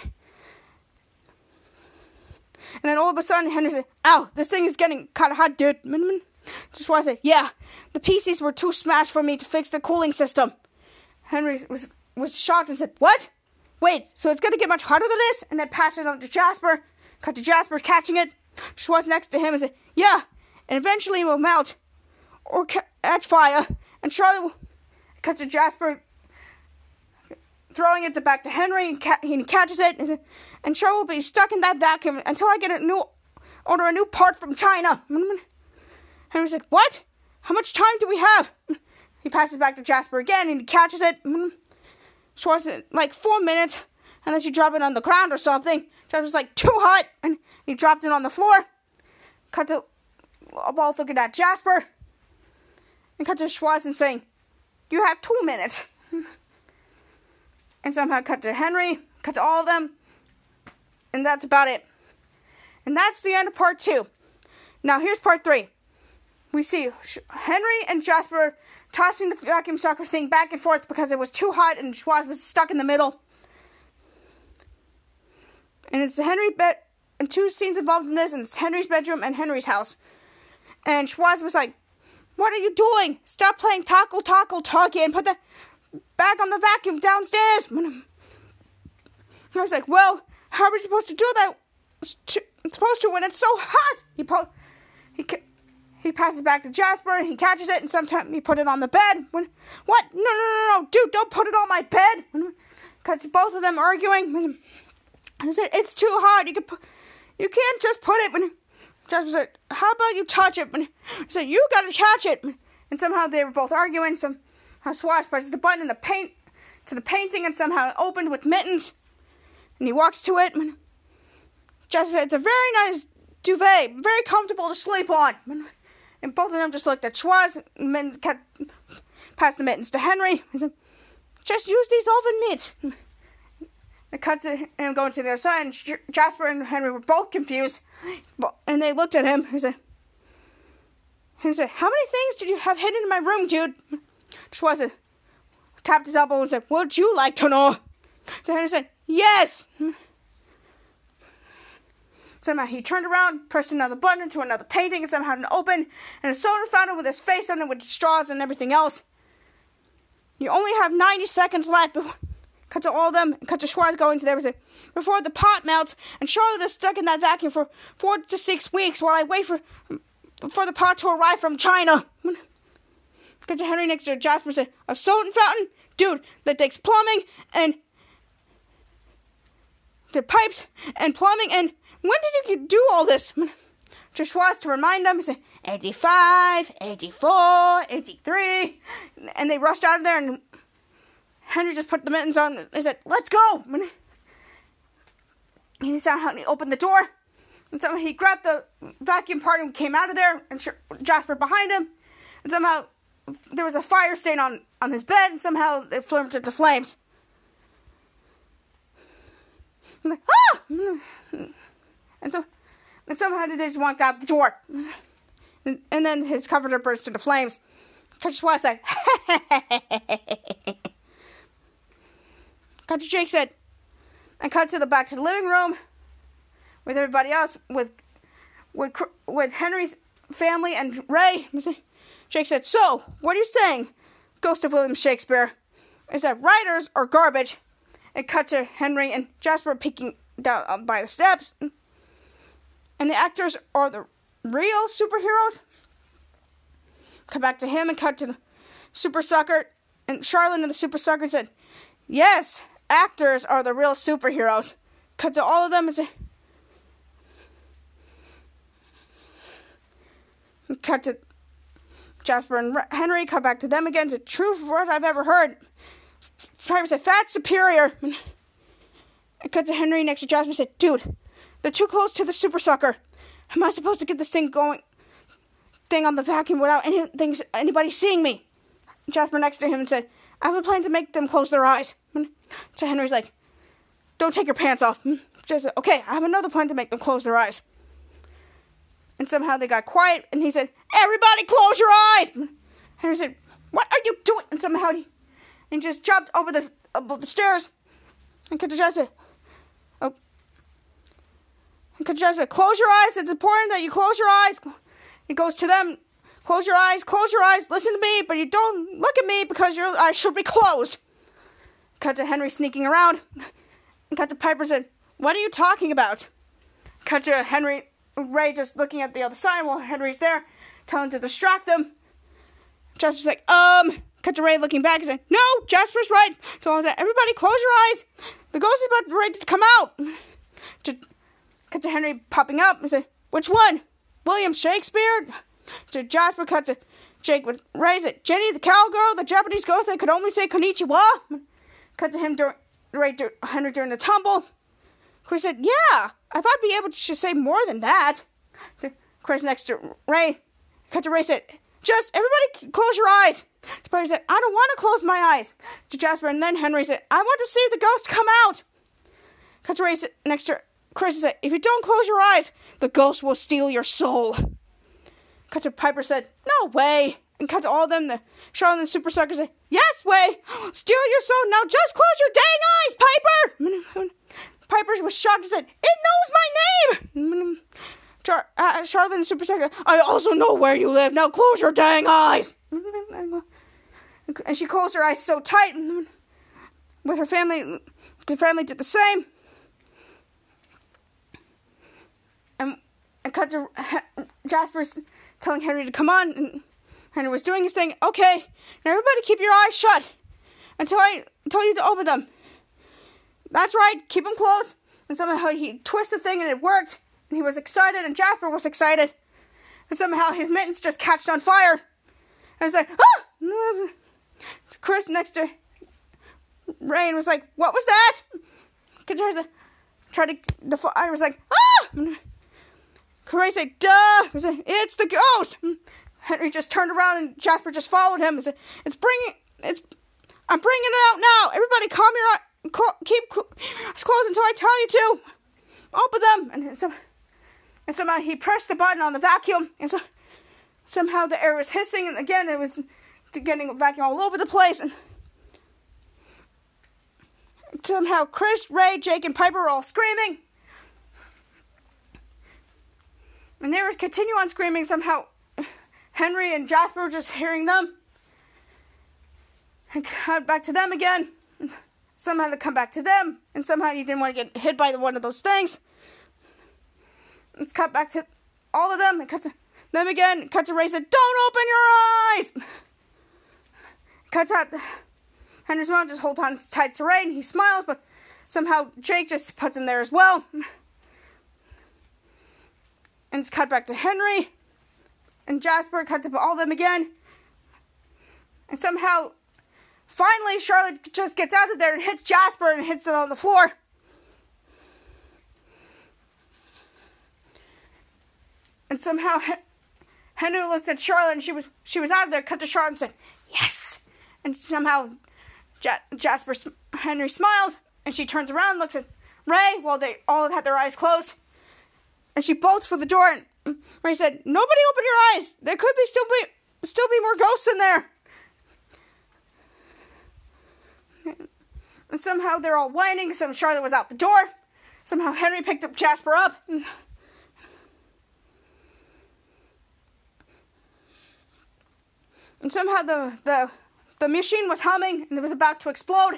A: then all of a sudden, Henry said, ow, this thing is getting kind of hot, dude. Schwartz said, yeah, the P Cs were too smashed for me to fix the cooling system. Henry was, was shocked and said, what? Wait, so it's going to get much hotter than this? And then passed it on to Jasper. Cut to Jasper catching it. Schwartz next to him and said, yeah, and eventually it will melt or ca- catch fire. And Charlie will cut to Jasper throwing it back to Henry, and ca- he catches it. And, and Charlie will be stuck in that vacuum until I get a new order a new part from China. Henry said, what? How much time do we have? He passes back to Jasper again, and he catches it. Schwartz said, like four minutes, unless you drop it on the ground or something. Jasper's like, too hot, and he dropped it on the floor. Cut to both looking at Jasper, and cut to Schwartz and saying, you have two minutes. And somehow cut to Henry, cut to all of them, and that's about it. And that's the end of part two. Now here's part three. We see Henry and Jasper tossing the vacuum sucker thing back and forth because it was too hot and Schwartz was stuck in the middle. And it's Henry bed and two scenes involved in this, and it's Henry's bedroom and Henry's house. And Schwartz was like, what are you doing? Stop playing taco taco talkie and put the back on the vacuum downstairs. I was like, well, how are we supposed to do that? It's supposed to when it's so hot. He po- he he passes back to Jasper and he catches it, and sometimes he put it on the bed. When what? No, no, no, no, dude, don't put it on my bed. Because both of them arguing. I said, it's too hot. You can put, you can't just put it. When Jasper said, how about you touch it? When I said, you gotta catch it. And somehow they were both arguing. Somehow Schwartz presses the button in the paint to the painting, and somehow it opened with mittens. And he walks to it. Jasper said, it's a very nice duvet, very comfortable to sleep on. And both of them just looked at Schwartz, and mittens kept, passed the mittens to Henry. He said, just use these oven mitts. It cuts to him going to the other side, and Jasper and Henry were both confused. And they looked at him. He said, he said, how many things did you have hidden in my room, dude? Schwartz said, tapped his elbow and said, would you like to know? So Henry said, yes. Somehow he turned around, pressed another button to another painting, and somehow it opened, and a soda fountain with his face on it with straws and everything else. You only have ninety seconds left before... Cut to all of them, cut to Schwartz going to everything. Before the pot melts, and Charlotte is stuck in that vacuum for four to six weeks while I wait for for the pot to arrive from China. Cut to Henry next to Jasper said, a soda fountain? Dude, that takes plumbing and the pipes and plumbing, and when did you do all this? To Schwartz to remind them, he said, eighty-five, eighty-four, eighty-three, and they rushed out of there, and Henry just put the mittens on. He said, let's go. And he somehow he opened the door. And somehow he grabbed the vacuum part and came out of there. And Jasper behind him. And somehow there was a fire stain on, on his bed. And somehow it flamed into flames. And, like, ah! and, so, and somehow they just walked out the door. And, and then his comforter burst into flames. Because Schwartz said, cut to Jake said, and cut to the back to the living room with everybody else, with with with Henry's family and Ray. Jake said, so, what are you saying, Ghost of William Shakespeare? Is that writers are garbage? And cut to Henry and Jasper peeking down by the steps. And the actors are the real superheroes? Cut back to him and cut to the Super Sucker. And Charlotte and the Super Sucker said, yes, actors are the real superheroes. Cut to all of them and say, cut to Jasper and Henry, cut back to them again. It's the truth word I've ever heard. Piper said, fat superior. And cut to Henry next to Jasper and said, dude, they're too close to the Super Sucker. Am I supposed to get this thing going, thing on the vacuum without anything, anybody seeing me? Jasper next to him and said, I have a plan to make them close their eyes. So Henry's like, don't take your pants off. Just, okay, I have another plan to make them close their eyes. And somehow they got quiet, and he said, "Everybody close your eyes!" Henry said, "What are you doing?" And somehow he, he just jumped over the, over the stairs. And Cut to Jasper, oh, and Cut to Jasper, "Close your eyes. It's important that you close your eyes." He goes to them, "Close your eyes, close your eyes, listen to me, but you don't look at me because your eyes should be closed." Cut to Henry sneaking around. And cut to Piper said, "What are you talking about?" Cut to Henry, Ray just looking at the other side while Henry's there, telling to distract them. Jasper's like, um, cut to Ray looking back and saying, "No, Jasper's right." So all that, "Everybody close your eyes. The ghost is about ready to come out." To, cut to Henry popping up and say, "Which one? William Shakespeare?" To Jasper, cut to Jake with Ray said, "Jenny the cowgirl, the Japanese ghost that could only say konnichiwa." Cut to him during, Ray, dur- Henry during the tumble. Chris said, "Yeah, I thought I'd be able to just say more than that." To Chris next to Ray. Cut to Ray said, "Just everybody close your eyes." To Piper said, "I don't want to close my eyes." To Jasper, and then Henry said, "I want to see the ghost come out." Cut to Ray said, next to Chris said, "If you don't close your eyes, the ghost will steal your soul." Cut to Piper said, "No way." And cut to all of them, the Charlotte and the Super Sucker said, "Yes way, steal your soul, now just close your dang eyes, Piper." Piper was shocked and said, "It knows my name." Char- uh, Charlotte and the Super Sucker, "I also know where you live, now close your dang eyes." And she closed her eyes so tight, with her family, the family did the same. And, and cut to Jasper's telling Henry to come on, and Henry was doing his thing. "Okay, now everybody keep your eyes shut until I tell you to open them. That's right, keep them closed." And somehow he twisted the thing and it worked. And he was excited and Jasper was excited. And somehow his mittens just catched on fire. And I was like, "Ah!" Chris next to Ray was like, "What was that?" Because tried to, the fire was like, "Ah!" Ray said, "Duh!" He said, "It's the ghost." Henry just turned around and Jasper just followed him and said, "It's bringing, it's, I'm bringing it out now. Everybody calm your eyes, cl- keep cl- eyes closed until I tell you to. Open them." And, some, and somehow he pressed the button on the vacuum and so, somehow the air was hissing and again it was getting a vacuum all over the place. And somehow Chris, Ray, Jake, and Piper were all screaming. And they were continue on screaming. Somehow Henry and Jasper were just hearing them. And cut back to them again. And somehow to come back to them. And somehow you didn't want to get hit by one of those things. It's cut back to all of them. And cut to them again. Cut to Ray said, "Don't open your eyes." Cut to Henry's mom just holds on tight to Ray. And he smiles. But somehow Jake just puts him there as well. And it's cut back to Henry. And Jasper, cut to all of them again. And somehow, finally, Charlotte just gets out of there and hits Jasper and hits it on the floor. And somehow, Henry looked at Charlotte and she was she was out of there, cut to Charlotte and said, "Yes." And somehow, ja- Jasper, Henry smiles and she turns around and looks at Ray while they all had their eyes closed. And she bolts for the door, and Ray said, "Nobody open your eyes. There could be still be still be more ghosts in there." And somehow they're all whining. Some Charlotte was out the door. Somehow Henry picked up Jasper up. And, and somehow the, the the machine was humming and it was about to explode.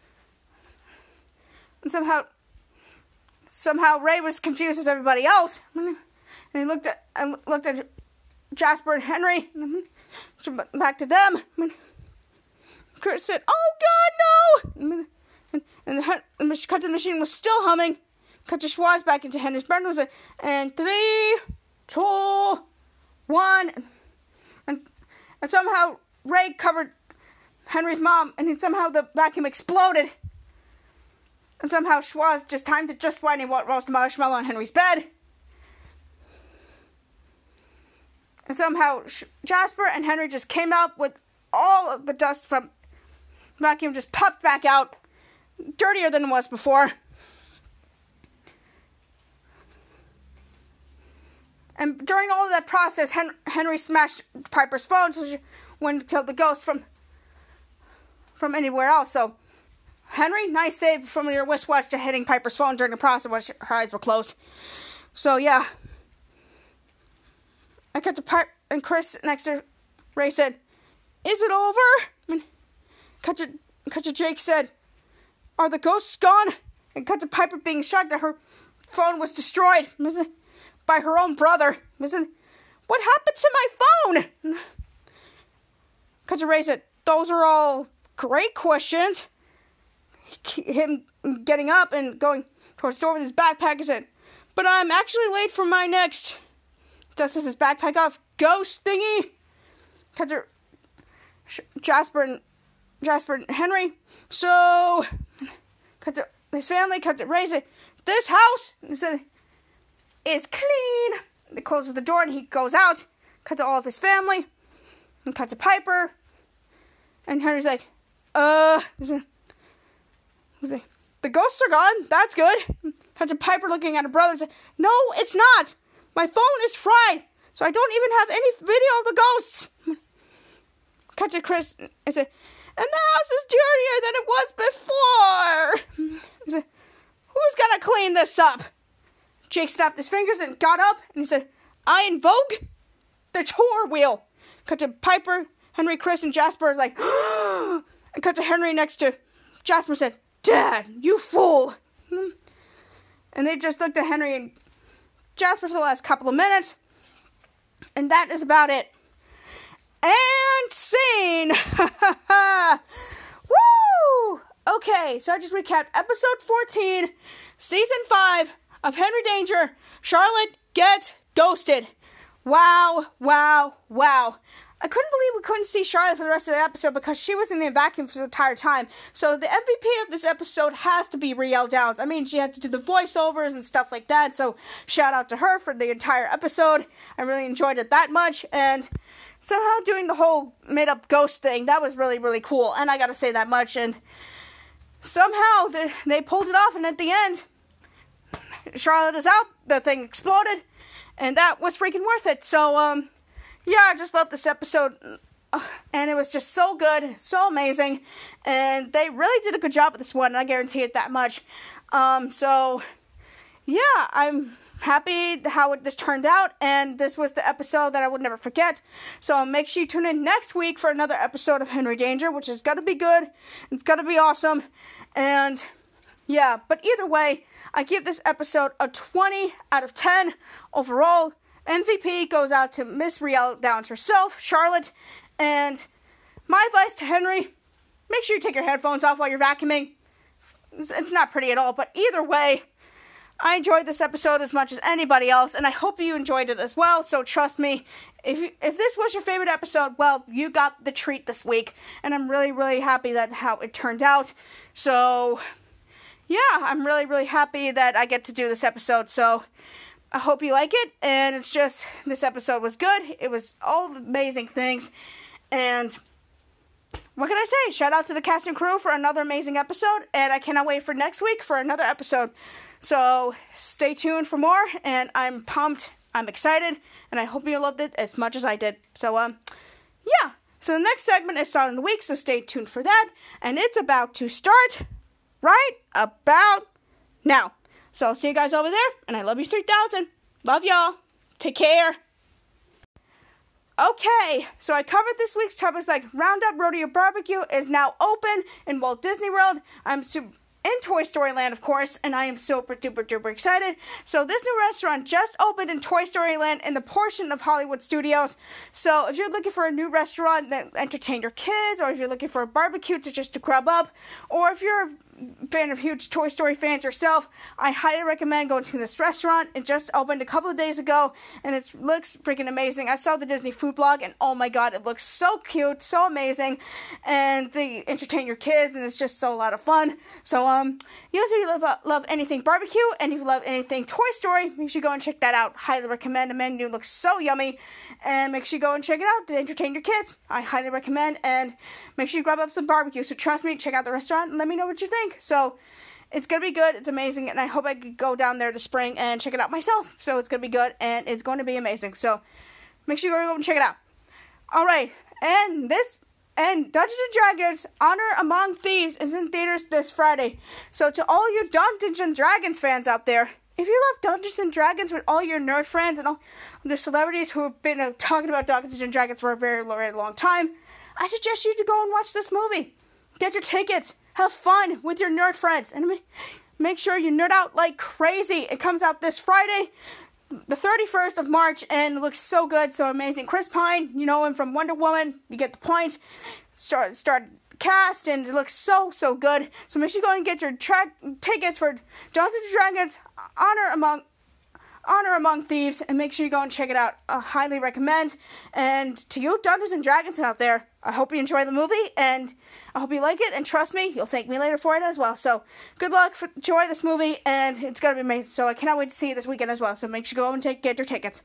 A: And somehow Somehow Ray was confused as everybody else, and he looked at and looked at Jasper and Henry, and back to them. Chris said, "Oh God, no!" And, and, the, and the cut to the machine was still humming. Cut to Schwartz back into Henry's bedroom and said, "And three, two, one," and and somehow Ray covered Henry's mom, and then somehow the vacuum exploded. And somehow Schwartz just timed it just right and roasted marshmallow on Henry's bed. And somehow Jasper and Henry just came out with all of the dust from the vacuum just popped back out, dirtier than it was before. And during all of that process, Hen- Henry smashed Piper's phone, so she wouldn't kill the ghost from from anywhere else. So, Henry, nice save from your wristwatch to hitting Piper's phone during the process when her eyes were closed. So, yeah. I cut to Piper, and Chris next to Ray said, "Is it over?" And cut to, cut to Jake said, "Are the ghosts gone?" And cut to Piper being shocked that her phone was destroyed by her own brother. "What happened to my phone?" Cut to Ray said, "Those are all great questions." Him getting up and going towards the door with his backpack and said, "But I'm actually late for my next," dusts his backpack off, "ghost thingy." Cut to Jasper and Jasper and Henry. So, cut to his family. Cut to Ray. Said, "This house," he said, "is clean." He closes the door and he goes out. Cut to all of his family. And cut to Piper. And Henry's like, uh, "The ghosts are gone. That's good." Cut to Piper looking at her brother and said, "No, it's not. My phone is fried, so I don't even have any video of the ghosts." Cut to Chris and said, "And the house is dirtier than it was before." He said, "Who's gonna clean this up?" Jake snapped his fingers and got up and he said, "I invoke the tour wheel." Cut to Piper, Henry, Chris, and Jasper like, and cut to Henry next to Jasper said, "Dad, you fool." And they just looked at Henry and Jasper for the last couple of minutes. And that is about it. And scene! Woo! Okay, so I just recapped episode fourteen, season five of Henry Danger, Charlotte Gets Ghosted. Wow, wow, wow. I couldn't believe we couldn't see Charlotte for the rest of the episode because she was in the vacuum for the entire time. So the M V P of this episode has to be Rielle Downs. I mean, she had to do the voiceovers and stuff like that. So shout out to her for the entire episode. I really enjoyed it that much. And somehow doing the whole made-up ghost thing, that was really, really cool. And I gotta say that much. And somehow they, they pulled it off. And at the end, Charlotte is out. The thing exploded. And that was freaking worth it. So, um... yeah, I just love this episode, and it was just so good, so amazing, and they really did a good job with this one, and I guarantee it that much. Um, so, yeah, I'm happy how it, this turned out, and this was the episode that I would never forget. So make sure you tune in next week for another episode of Henry Danger, which is gonna be good, it's gonna be awesome, and yeah, but either way, I give this episode a twenty out of ten overall. M V P goes out to Miss Rielle Downs herself, Charlotte, and my advice to Henry, make sure you take your headphones off while you're vacuuming. It's not pretty at all, but either way, I enjoyed this episode as much as anybody else, and I hope you enjoyed it as well, so trust me, if you, if this was your favorite episode, well, you got the treat this week, and I'm really, really happy that how it turned out. So, yeah, I'm really, really happy that I get to do this episode, so I hope you like it, and it's just, this episode was good, it was all amazing things, and what can I say? Shout out to the cast and crew for another amazing episode, and I cannot wait for next week for another episode. So, stay tuned for more, and I'm pumped, I'm excited, and I hope you loved it as much as I did. So, um, yeah, so the next segment is Song of the Week, so stay tuned for that, and it's about to start right about now. So I'll see you guys over there, and I love you three thousand. Love y'all. Take care. Okay, so I covered this week's topics like Roundup Rodeo Barbecue is now open in Walt Disney World. I'm super in Toy Story Land, of course, and I am super duper duper excited. So this new restaurant just opened in Toy Story Land in the portion of Hollywood Studios. So if you're looking for a new restaurant that entertain your kids, or if you're looking for a barbecue to just to grub up, or if you're a fan of huge Toy Story fans yourself, I highly recommend going to this restaurant. It just opened a couple of days ago, and it looks freaking amazing. I saw the Disney food blog, and oh my god, it looks so cute, so amazing, and they entertain your kids, and it's just so a lot of fun. So, um, you also if you love, uh, love anything barbecue, and if you love anything Toy Story, make sure you go and check that out. Highly recommend. The menu looks so yummy, and make sure you go and check it out to entertain your kids. I highly recommend, and make sure you grab up some barbecue. So trust me, check out the restaurant, and let me know what you think. So, it's going to be good. It's amazing. And I hope I could go down there this spring and check it out myself. So it's going to be good. And it's going to be amazing. So make sure you go and check it out. All right. And this... And Dungeons and Dragons Honor Among Thieves is in theaters this Friday. So to all you Dungeons and Dragons fans out there, if you love Dungeons and Dragons with all your nerd friends and all the celebrities who have been uh, talking about Dungeons and Dragons for a very, very long time, I suggest you to go and watch this movie. Get your tickets. Have fun with your nerd friends. And make sure you nerd out like crazy. It comes out this Friday, the thirty-first of March, and it looks so good, so amazing. Chris Pine, you know him from Wonder Woman. You get the point. Start, start cast, and it looks so, so good. So make sure you go and get your track tickets for Dungeons and Dragons Honor Among Honor Among Thieves, and make sure you go and check it out. I highly recommend. And to you Dungeons and Dragons out there, I hope you enjoy the movie, and I hope you like it, and trust me, you'll thank me later for it as well. So, good luck, for, enjoy this movie, and it's going to be amazing. So, I cannot wait to see it this weekend as well. So, make sure you go and take, get your tickets.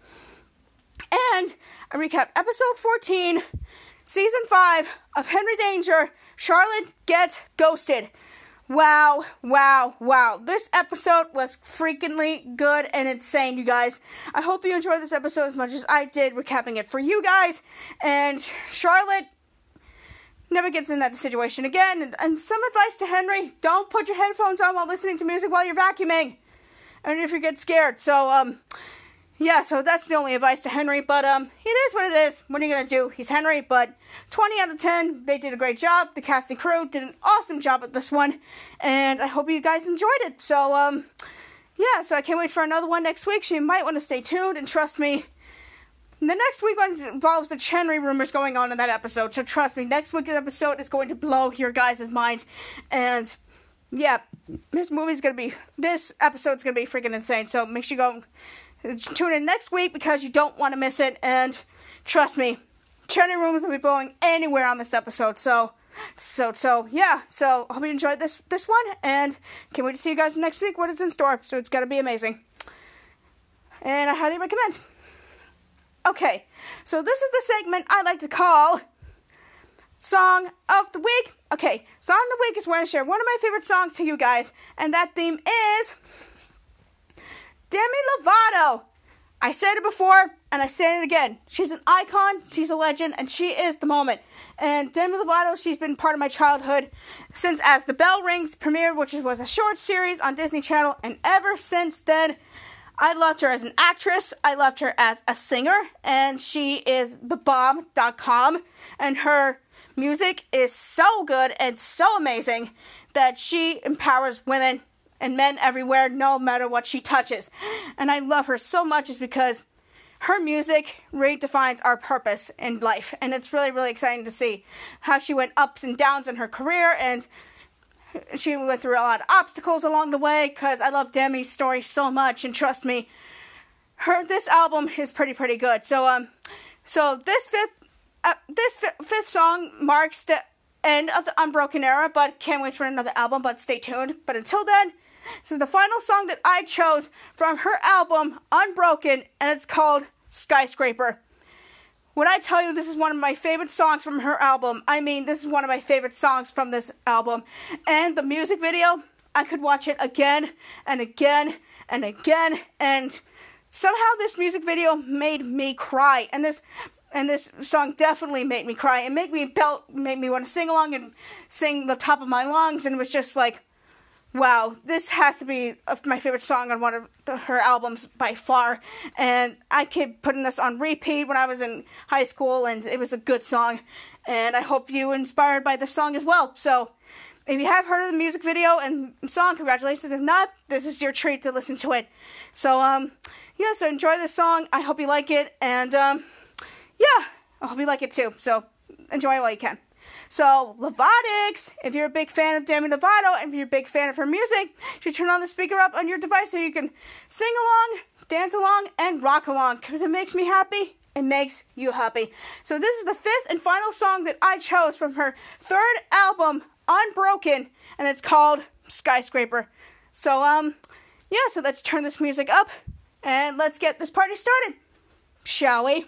A: And, I recap episode fourteen, season five of Henry Danger, Charlotte Gets Ghosted. Wow, wow, wow. This episode was freakingly good and insane, you guys. I hope you enjoyed this episode as much as I did, recapping it for you guys. And Charlotte never gets in that situation again. And, and some advice to Henry: don't put your headphones on while listening to music while you're vacuuming, and if you get scared. So um yeah, so that's the only advice to Henry. But um it is what it is. What are you gonna do? He's Henry. But twenty out of ten, they did a great job. The cast and crew did an awesome job at this one, and I hope you guys enjoyed it. So um yeah, so I can't wait for another one next week. So you might want to stay tuned, and trust me, the next week one involves the Henry rumors going on in that episode. So trust me, next week's episode is going to blow your guys' minds. And yeah, this movie's going to be, this episode's going to be freaking insane. So make sure you go tune in next week because you don't want to miss it. And trust me, Henry rumors will be blowing anywhere on this episode. So, so, so yeah. So I hope you enjoyed this, this one. And can't wait to see you guys next week, what is in store. So it's going to be amazing. And I highly recommend. Okay, so this is the segment I like to call Song of the Week. Okay, Song of the Week is where I share one of my favorite songs to you guys, and that theme is Demi Lovato. I said it before, and I say it again. She's an icon, she's a legend, and she is the moment. And Demi Lovato, she's been part of my childhood since As the Bell Rings premiered, which was a short series on Disney Channel, and ever since then, I loved her as an actress, I loved her as a singer, and she is the bomb dot com, and her music is so good and so amazing that she empowers women and men everywhere, no matter what she touches. And I love her so much is because her music really defines our purpose in life, and it's really, really exciting to see how she went ups and downs in her career, and she went through a lot of obstacles along the way, because I love Demi's story so much, and trust me, her this album is pretty pretty good. So um, so this fifth uh, this fi- fifth song marks the end of the Unbroken era, but can't wait for another album. But stay tuned. But until then, this is the final song that I chose from her album Unbroken, and it's called Skyscraper. When I tell you this is one of my favorite songs from her album, I mean this is one of my favorite songs from this album. And the music video, I could watch it again and again and again. And somehow this music video made me cry. And this and this song definitely made me cry. It made me belt, made me want to sing along and sing the top of my lungs. And it was just like, wow, this has to be my favorite song on one of her albums by far. And I kept putting this on repeat when I was in high school, and it was a good song. And I hope you were inspired by this song as well. So, if you have heard of the music video and song, congratulations. If not, this is your treat to listen to it. So, um, yeah, so enjoy this song. I hope you like it. And, um, yeah, I hope you like it too. So, enjoy it while you can. So, Lovatics, if you're a big fan of Demi Lovato, and if you're a big fan of her music, you should turn on the speaker up on your device so you can sing along, dance along, and rock along, because it makes me happy, it makes you happy. So this is the fifth and final song that I chose from her third album, Unbroken, and it's called Skyscraper. So, um, yeah, so let's turn this music up, and let's get this party started, shall we?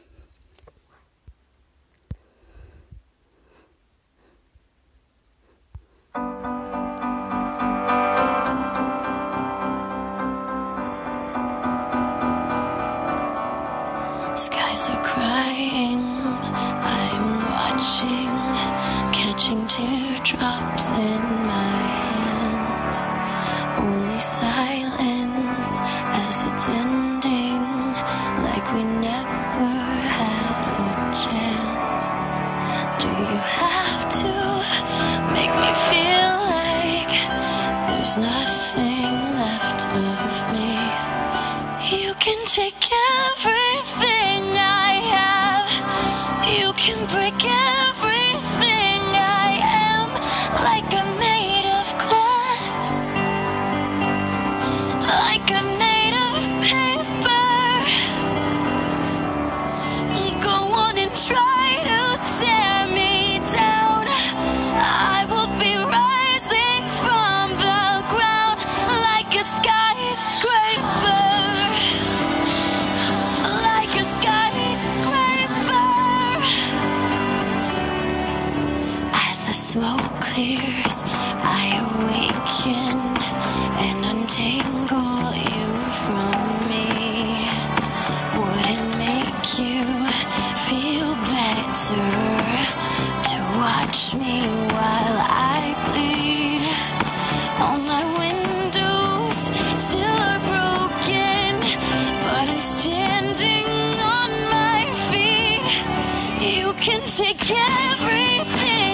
C: skies are crying, I'm watching, catching teardrops in my hands. Only silence as it's ending, like we never had a chance. Do you have to make me feel like there's nothing left of me? You can take everything I have, you can break everything I am, like I'm made of glass, like I'm made of paper. Go on and try to tear me down, I will be rising from the ground like a skyscraper. Smoke clears, I awaken and untangle you from me. Would it make you feel better to watch me while I bleed? All my windows still are broken, but I'm standing on my feet. You can take everything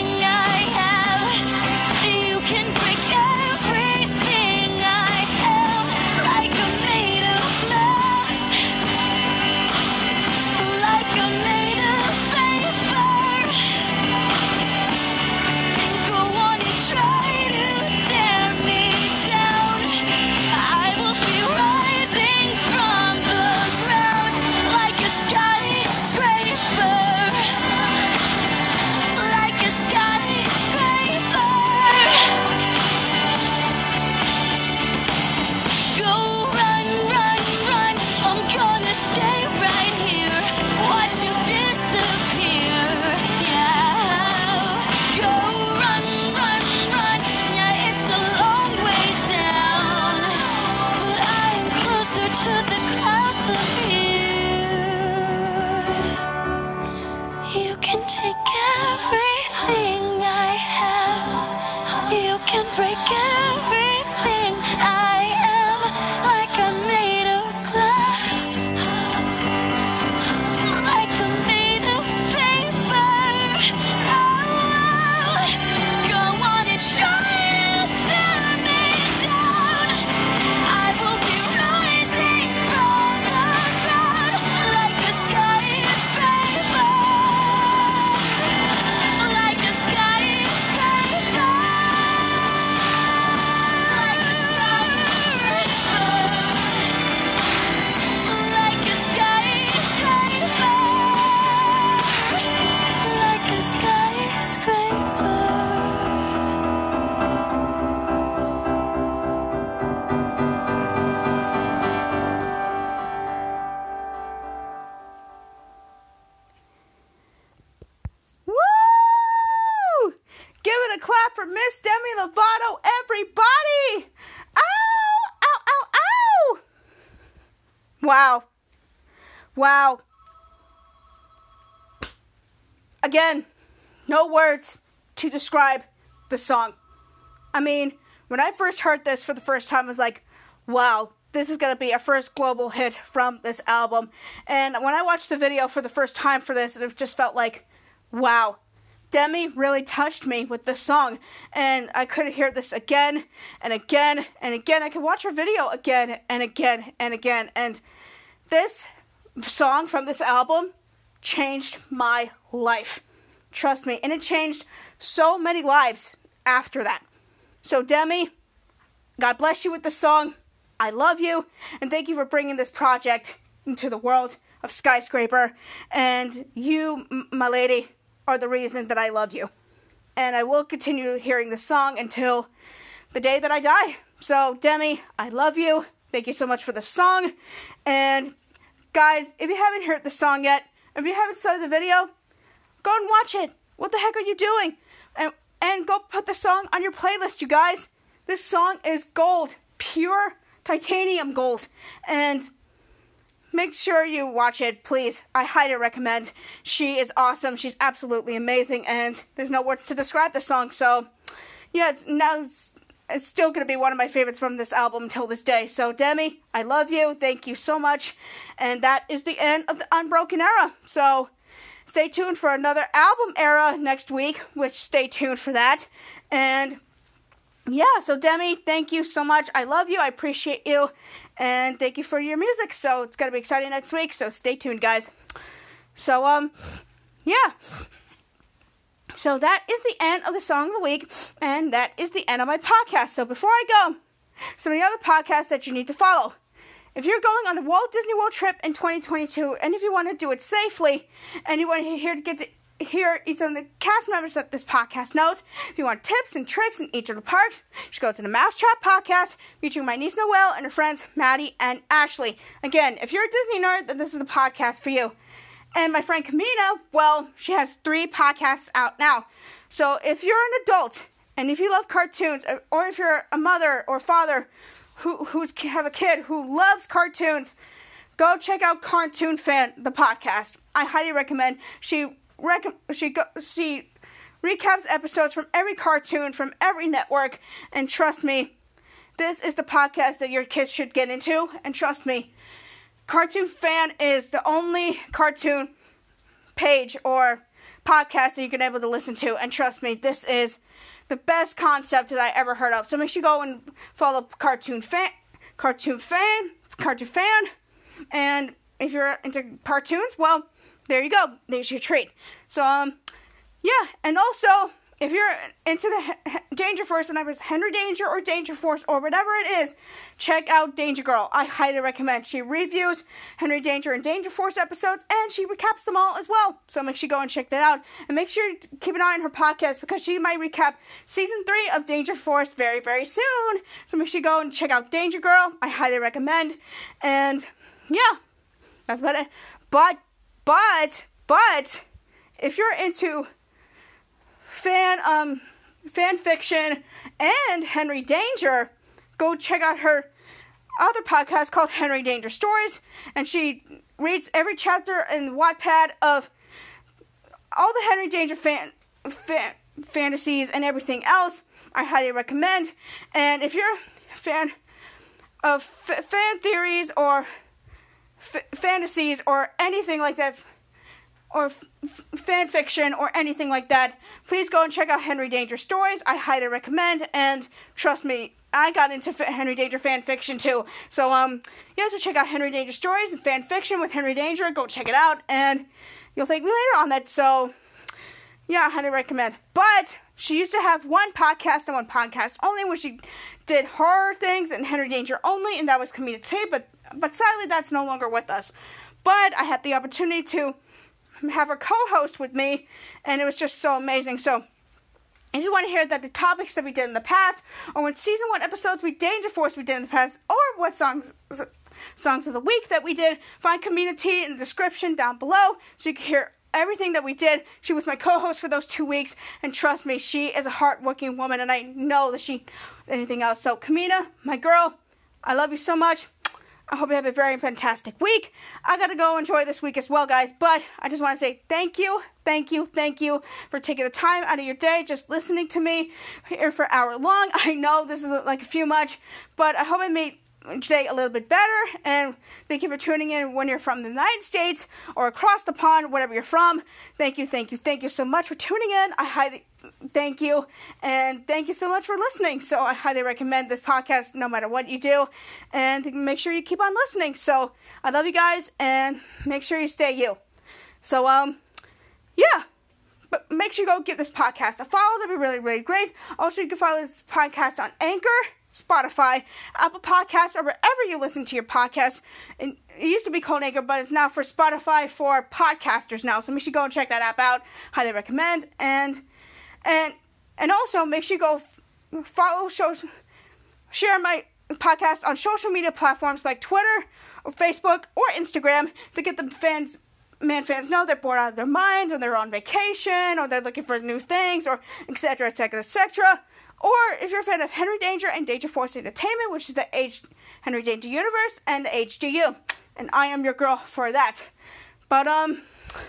C: break everything I am, like I'm made of glass, like I'm made of paper. Oh, go on and try to tear me down, I will be rising from the ground like a skyscraper, like a skyscraper.
A: Clap for Miss Demi Lovato, everybody! Ow! Ow, ow, ow! Wow. Wow. Again, no words to describe the song. I mean, when I first heard this for the first time, I was like, wow, this is going to be our first global hit from this album. And when I watched the video for the first time for this, it just felt like, wow. Demi really touched me with this song, and I could hear this again and again and again. I could watch her video again and again and again, and this song from this album changed my life. Trust me, and it changed so many lives after that. So Demi, God bless you with the song. I love you, and thank you for bringing this project into the world of Skyscraper, and you, m- my lady, are the reason that I love you. And I will continue hearing the song until the day that I die. So, Demi, I love you. Thank you so much for the song. And, guys, if you haven't heard the song yet, if you haven't saw the video, go and watch it. What the heck are you doing? And, and go put the song on your playlist, you guys. This song is gold. Pure titanium gold. And, make sure you watch it, please. I highly recommend. She is awesome. She's absolutely amazing, and there's no words to describe the song. So, yeah, it's, now it's, it's still going to be one of my favorites from this album till this day. So, Demi, I love you. Thank you so much. And that is the end of the Unbroken Era. So, stay tuned for another album era next week, which stay tuned for that. And yeah, so Demi, thank you so much. I love you. I appreciate you. And thank you for your music. So it's going to be exciting next week. So stay tuned, guys. So, um, yeah. So that is the end of the Song of the Week. And that is the end of my podcast. So before I go, some of the other podcasts that you need to follow. If you're going on a Walt Disney World trip in twenty twenty-two, and if you want to do it safely, and you want to hear to get to hear each of the cast members that this podcast knows, if you want tips and tricks in each of the parks, just go to the Mousetrap Podcast, featuring my niece Noelle and her friends Maddie and Ashley. Again, if you're a Disney nerd, then this is the podcast for you. And my friend Kamina, well, she has three podcasts out now. So if you're an adult, and if you love cartoons, or if you're a mother or father who who's have a kid who loves cartoons, go check out Cartoon Fan, the podcast. I highly recommend. She rec- she go- she recaps episodes from every cartoon from every network, and trust me, this is the podcast that your kids should get into. And trust me, Cartoon Fan is the only cartoon page or podcast that you can able to listen to. And trust me, this is the best concept that I ever heard of. So make sure you go and follow Cartoon Fan, Cartoon Fan, Cartoon Fan. And if you're into cartoons, well, there you go. There's your treat. So, um, yeah. And also, if you're into the Danger Force, whenever it's Henry Danger or Danger Force or whatever it is, check out Danger Girl. I highly recommend. She reviews Henry Danger and Danger Force episodes, and she recaps them all as well. So make sure you go and check that out. And make sure you keep an eye on her podcast, because she might recap season three of Danger Force very, very soon. So make sure you go and check out Danger Girl. I highly recommend. And yeah, that's about it. But, but, but, if you're into fan um fan fiction and Henry Danger, go check out her other podcast called Henry Danger Stories, and she reads every chapter in Wattpad of all the Henry Danger fan, fan fantasies and everything else. I highly recommend. And if you're a fan of f- fan theories or f- fantasies or anything like that, or f- fan fiction or anything like that, please go and check out Henry Danger Stories. I highly recommend, and trust me, I got into f- Henry Danger fan fiction too. So, um, you guys will check out Henry Danger Stories and fan fiction with Henry Danger. Go check it out, and you'll thank me later on that. So, yeah, I highly recommend. But she used to have one podcast and one podcast only, where she did horror things and Henry Danger only, and that was Kamina T. But, but sadly, that's no longer with us. But I had the opportunity to have her co-host with me, and it was just so amazing. So if you want to hear that the topics that we did in the past, or what season one episodes we Danger Force we did in the past, or what songs songs of the week that we did, find Kamina T in the description down below so you can hear everything that we did. She was my co-host for those two weeks, and trust me, she is a hardworking woman, and I know that she anything else. So Kamina, my girl, I love you so much. I hope you have a very fantastic week. I gotta go enjoy this week as well, guys. But I just want to say thank you, thank you, thank you for taking the time out of your day, just listening to me here for an hour long. I know this is like a few much, but I hope I made today a little bit better. And thank you for tuning in when you're from the United States or across the pond, wherever you're from. Thank you, thank you, thank you so much for tuning in. I highly thank you, and thank you so much for listening. So I highly recommend this podcast no matter what you do, and make sure you keep on listening. So I love you guys, and make sure you stay you. So um yeah, but make sure you go give this podcast a follow. That'd be really, really great. Also, you can follow this podcast on Anchor, Spotify, Apple Podcasts, or wherever you listen to your podcasts. And it used to be called Anchor, but it's now for Spotify for podcasters now. So make sure you go and check that app out. Highly recommend. And and and also make sure you go follow, show, share my podcast on social media platforms like Twitter, or Facebook, or Instagram to get the fans, man fans know they're bored out of their minds, or they're on vacation, or they're looking for new things, or et cetera, et cetera, et cetera. Or if you're a fan of Henry Danger and Danger Force Entertainment, which is the H Henry Danger Universe and the H D U. and I am your girl for that. But, um,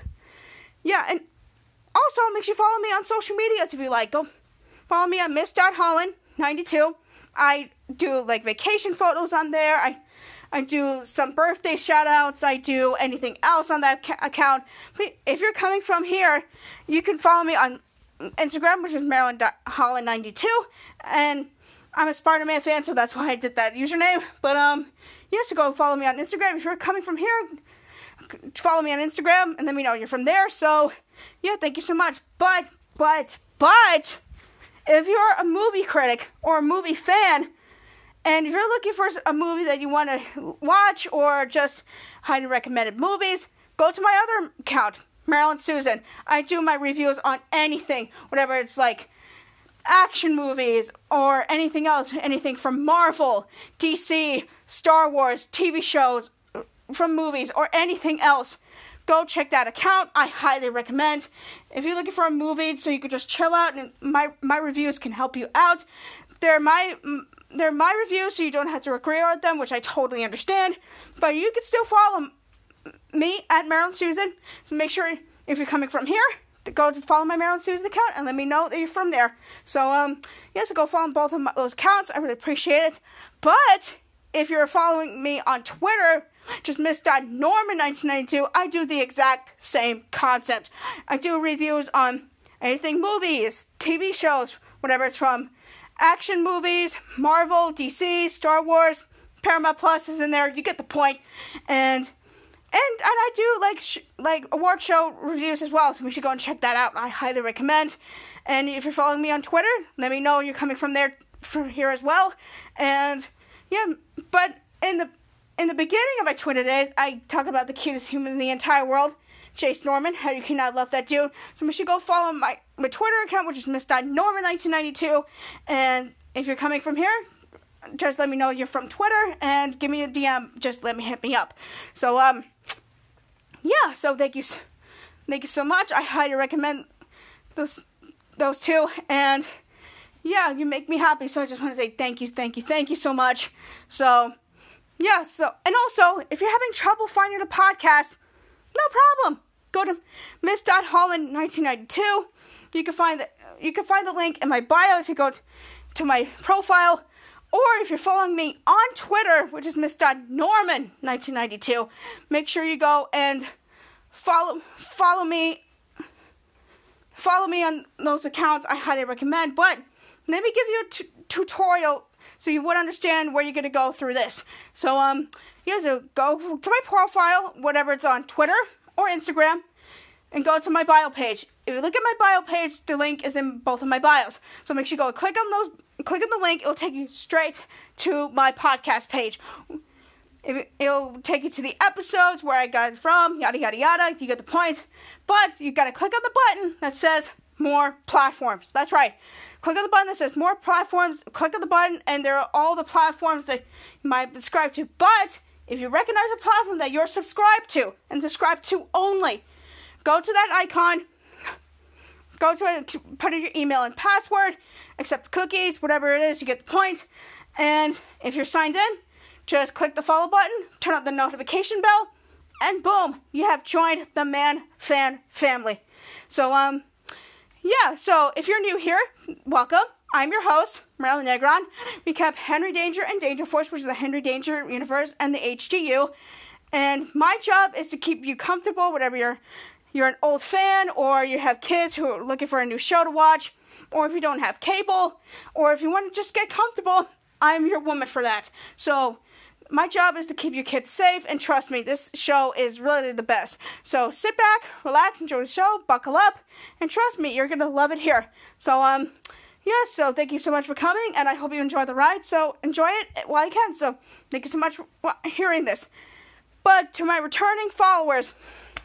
A: yeah, and also make sure you follow me on social medias if you like. Go follow me on miss holland ninety-two. I do, like, vacation photos on there. I I do some birthday shout-outs. I do anything else on that ca- account. But if you're coming from here, you can follow me on Instagram, which is marilyn holland ninety-two. And I'm a Spider-Man fan, so that's why I did that username. But, um, yes, so go follow me on Instagram. If you're coming from here, follow me on Instagram and let me know you're from there. So, yeah, thank you so much. But, but, but, if you're a movie critic or a movie fan, and if you're looking for a movie that you want to watch or just highly recommended movies, go to my other account, Marilyn Susan. I do my reviews on anything, whatever it's like action movies or anything else, anything from Marvel, D C, Star Wars, T V shows, from movies, or anything else. Go check that account. I highly recommend. If you're looking for a movie so you can just chill out and my my reviews can help you out, they're my they're my reviews, so you don't have to agree with them, which I totally understand. But you can still follow me at Marilyn Susan. So make sure if you're coming from here, to go to follow my Marilyn Susan account and let me know that you're from there. So um yeah, so go follow both of my, those accounts. I really appreciate it. But if you're following me on Twitter, just miss norman nineteen ninety-two, I do the exact same concept. I do reviews on anything movies, T V shows, whatever it's from. Action movies, Marvel, D C, Star Wars, Paramount Plus is in there. You get the point. And and and I do like sh- like award show reviews as well, so we should go and check that out. I highly recommend. And if you're following me on Twitter, let me know you're coming from there, from here as well. And yeah, but in the in the beginning of my Twitter days, I talk about the cutest human in the entire world, Chase Norman. How you cannot love that dude. So you should go follow my, my Twitter account, which is miss norman nineteen ninety-two. And if you're coming from here, just let me know you're from Twitter and give me a D M. Just let me hit me up. So um, yeah. So thank you, thank you so much. I highly recommend those those two. And yeah, you make me happy. So I just want to say thank you, thank you, thank you so much. So. Yeah, so, and also, if you're having trouble finding the podcast, no problem. Go to miss holland nineteen ninety-two. You can find the, you can find the link in my bio if you go t- to my profile. Or if you're following me on Twitter, which is miss norman nineteen ninety-two, make sure you go and follow follow me. Follow me on those accounts. I highly recommend. But let me give you a t- tutorial so you would understand where you're going to go through this. So, um, yeah, so go to my profile, whatever it's on Twitter or Instagram, and go to my bio page. If you look at my bio page, the link is in both of my bios. So make sure you go click on those, click on the link. It'll take you straight to my podcast page. It'll take you to the episodes, where I got it from, yada, yada, yada. You get the point. But you got to click on the button that says more platforms. That's right. Click on the button that says more platforms. Click on the button, and there are all the platforms that you might subscribe to. But if you recognize a platform that you're subscribed to, and subscribed to only, go to that icon, go to it, put in your email and password, accept cookies, whatever it is, you get the point. And if you're signed in, just click the follow button, turn on the notification bell, and boom, you have joined the Man Fan family. So, um, yeah, so if you're new here, welcome. I'm your host, Marilyn Negron. We kept Henry Danger and Danger Force, which is the Henry Danger universe, and the H G U. And my job is to keep you comfortable, whatever you're, you're an old fan, or you have kids who are looking for a new show to watch, or if you don't have cable, or if you want to just get comfortable, I'm your woman for that. So my job is to keep your kids safe, and trust me, this show is really the best. So sit back, relax, enjoy the show, buckle up, and trust me, you're going to love it here. So, um, yeah, so thank you so much for coming, and I hope you enjoy the ride. So enjoy it while you can. So thank you so much for hearing this. But to my returning followers,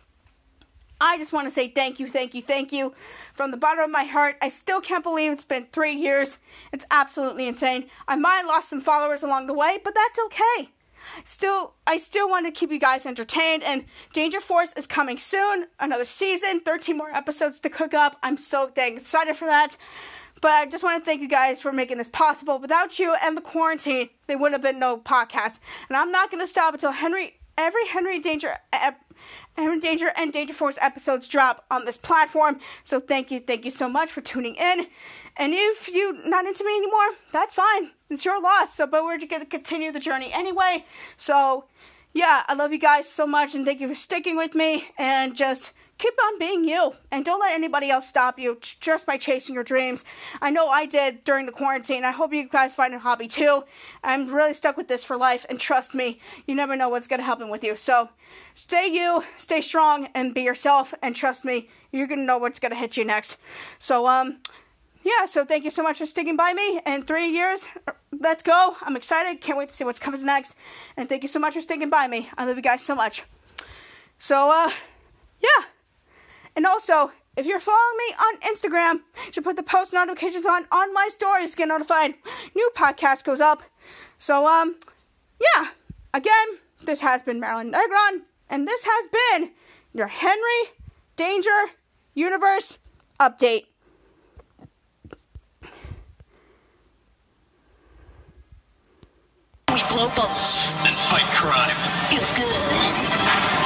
A: I just want to say thank you, thank you, thank you from the bottom of my heart. I still can't believe it's been three years. It's absolutely insane. I might have lost some followers along the way, but that's okay. Still, I still want to keep you guys entertained, and Danger Force is coming soon. Another season, thirteen more episodes to cook up. I'm so dang excited for that. But I just want to thank you guys for making this possible. Without you and the quarantine, there would have been no podcast. And I'm not going to stop until Henry every Henry Danger ep- Henry Danger and Danger Force episodes drop on this platform. So thank you, thank you so much for tuning in. And if you're not into me anymore, that's fine. It's your loss. So, but we're going to continue the journey anyway. So, yeah, I love you guys so much, and thank you for sticking with me. And just keep on being you, and don't let anybody else stop you just by chasing your dreams. I know I did during the quarantine. I hope you guys find a hobby too. I'm really stuck with this for life, and trust me, you never know what's going to happen with you. So stay you, stay strong, and be yourself, and trust me, you're going to know what's going to hit you next. So, um, yeah, so thank you so much for sticking by me. In three years, let's go. I'm excited. Can't wait to see what's coming next. And thank you so much for sticking by me. I love you guys so much. So, uh, yeah. And also, if you're following me on Instagram, you should put the post notifications on on my stories to get notified. New podcast goes up. So, um, yeah. Again, this has been Marilyn Negron, and this has been your Henry Danger Universe update.
B: We blow bubbles
D: and fight crime.
B: feels good.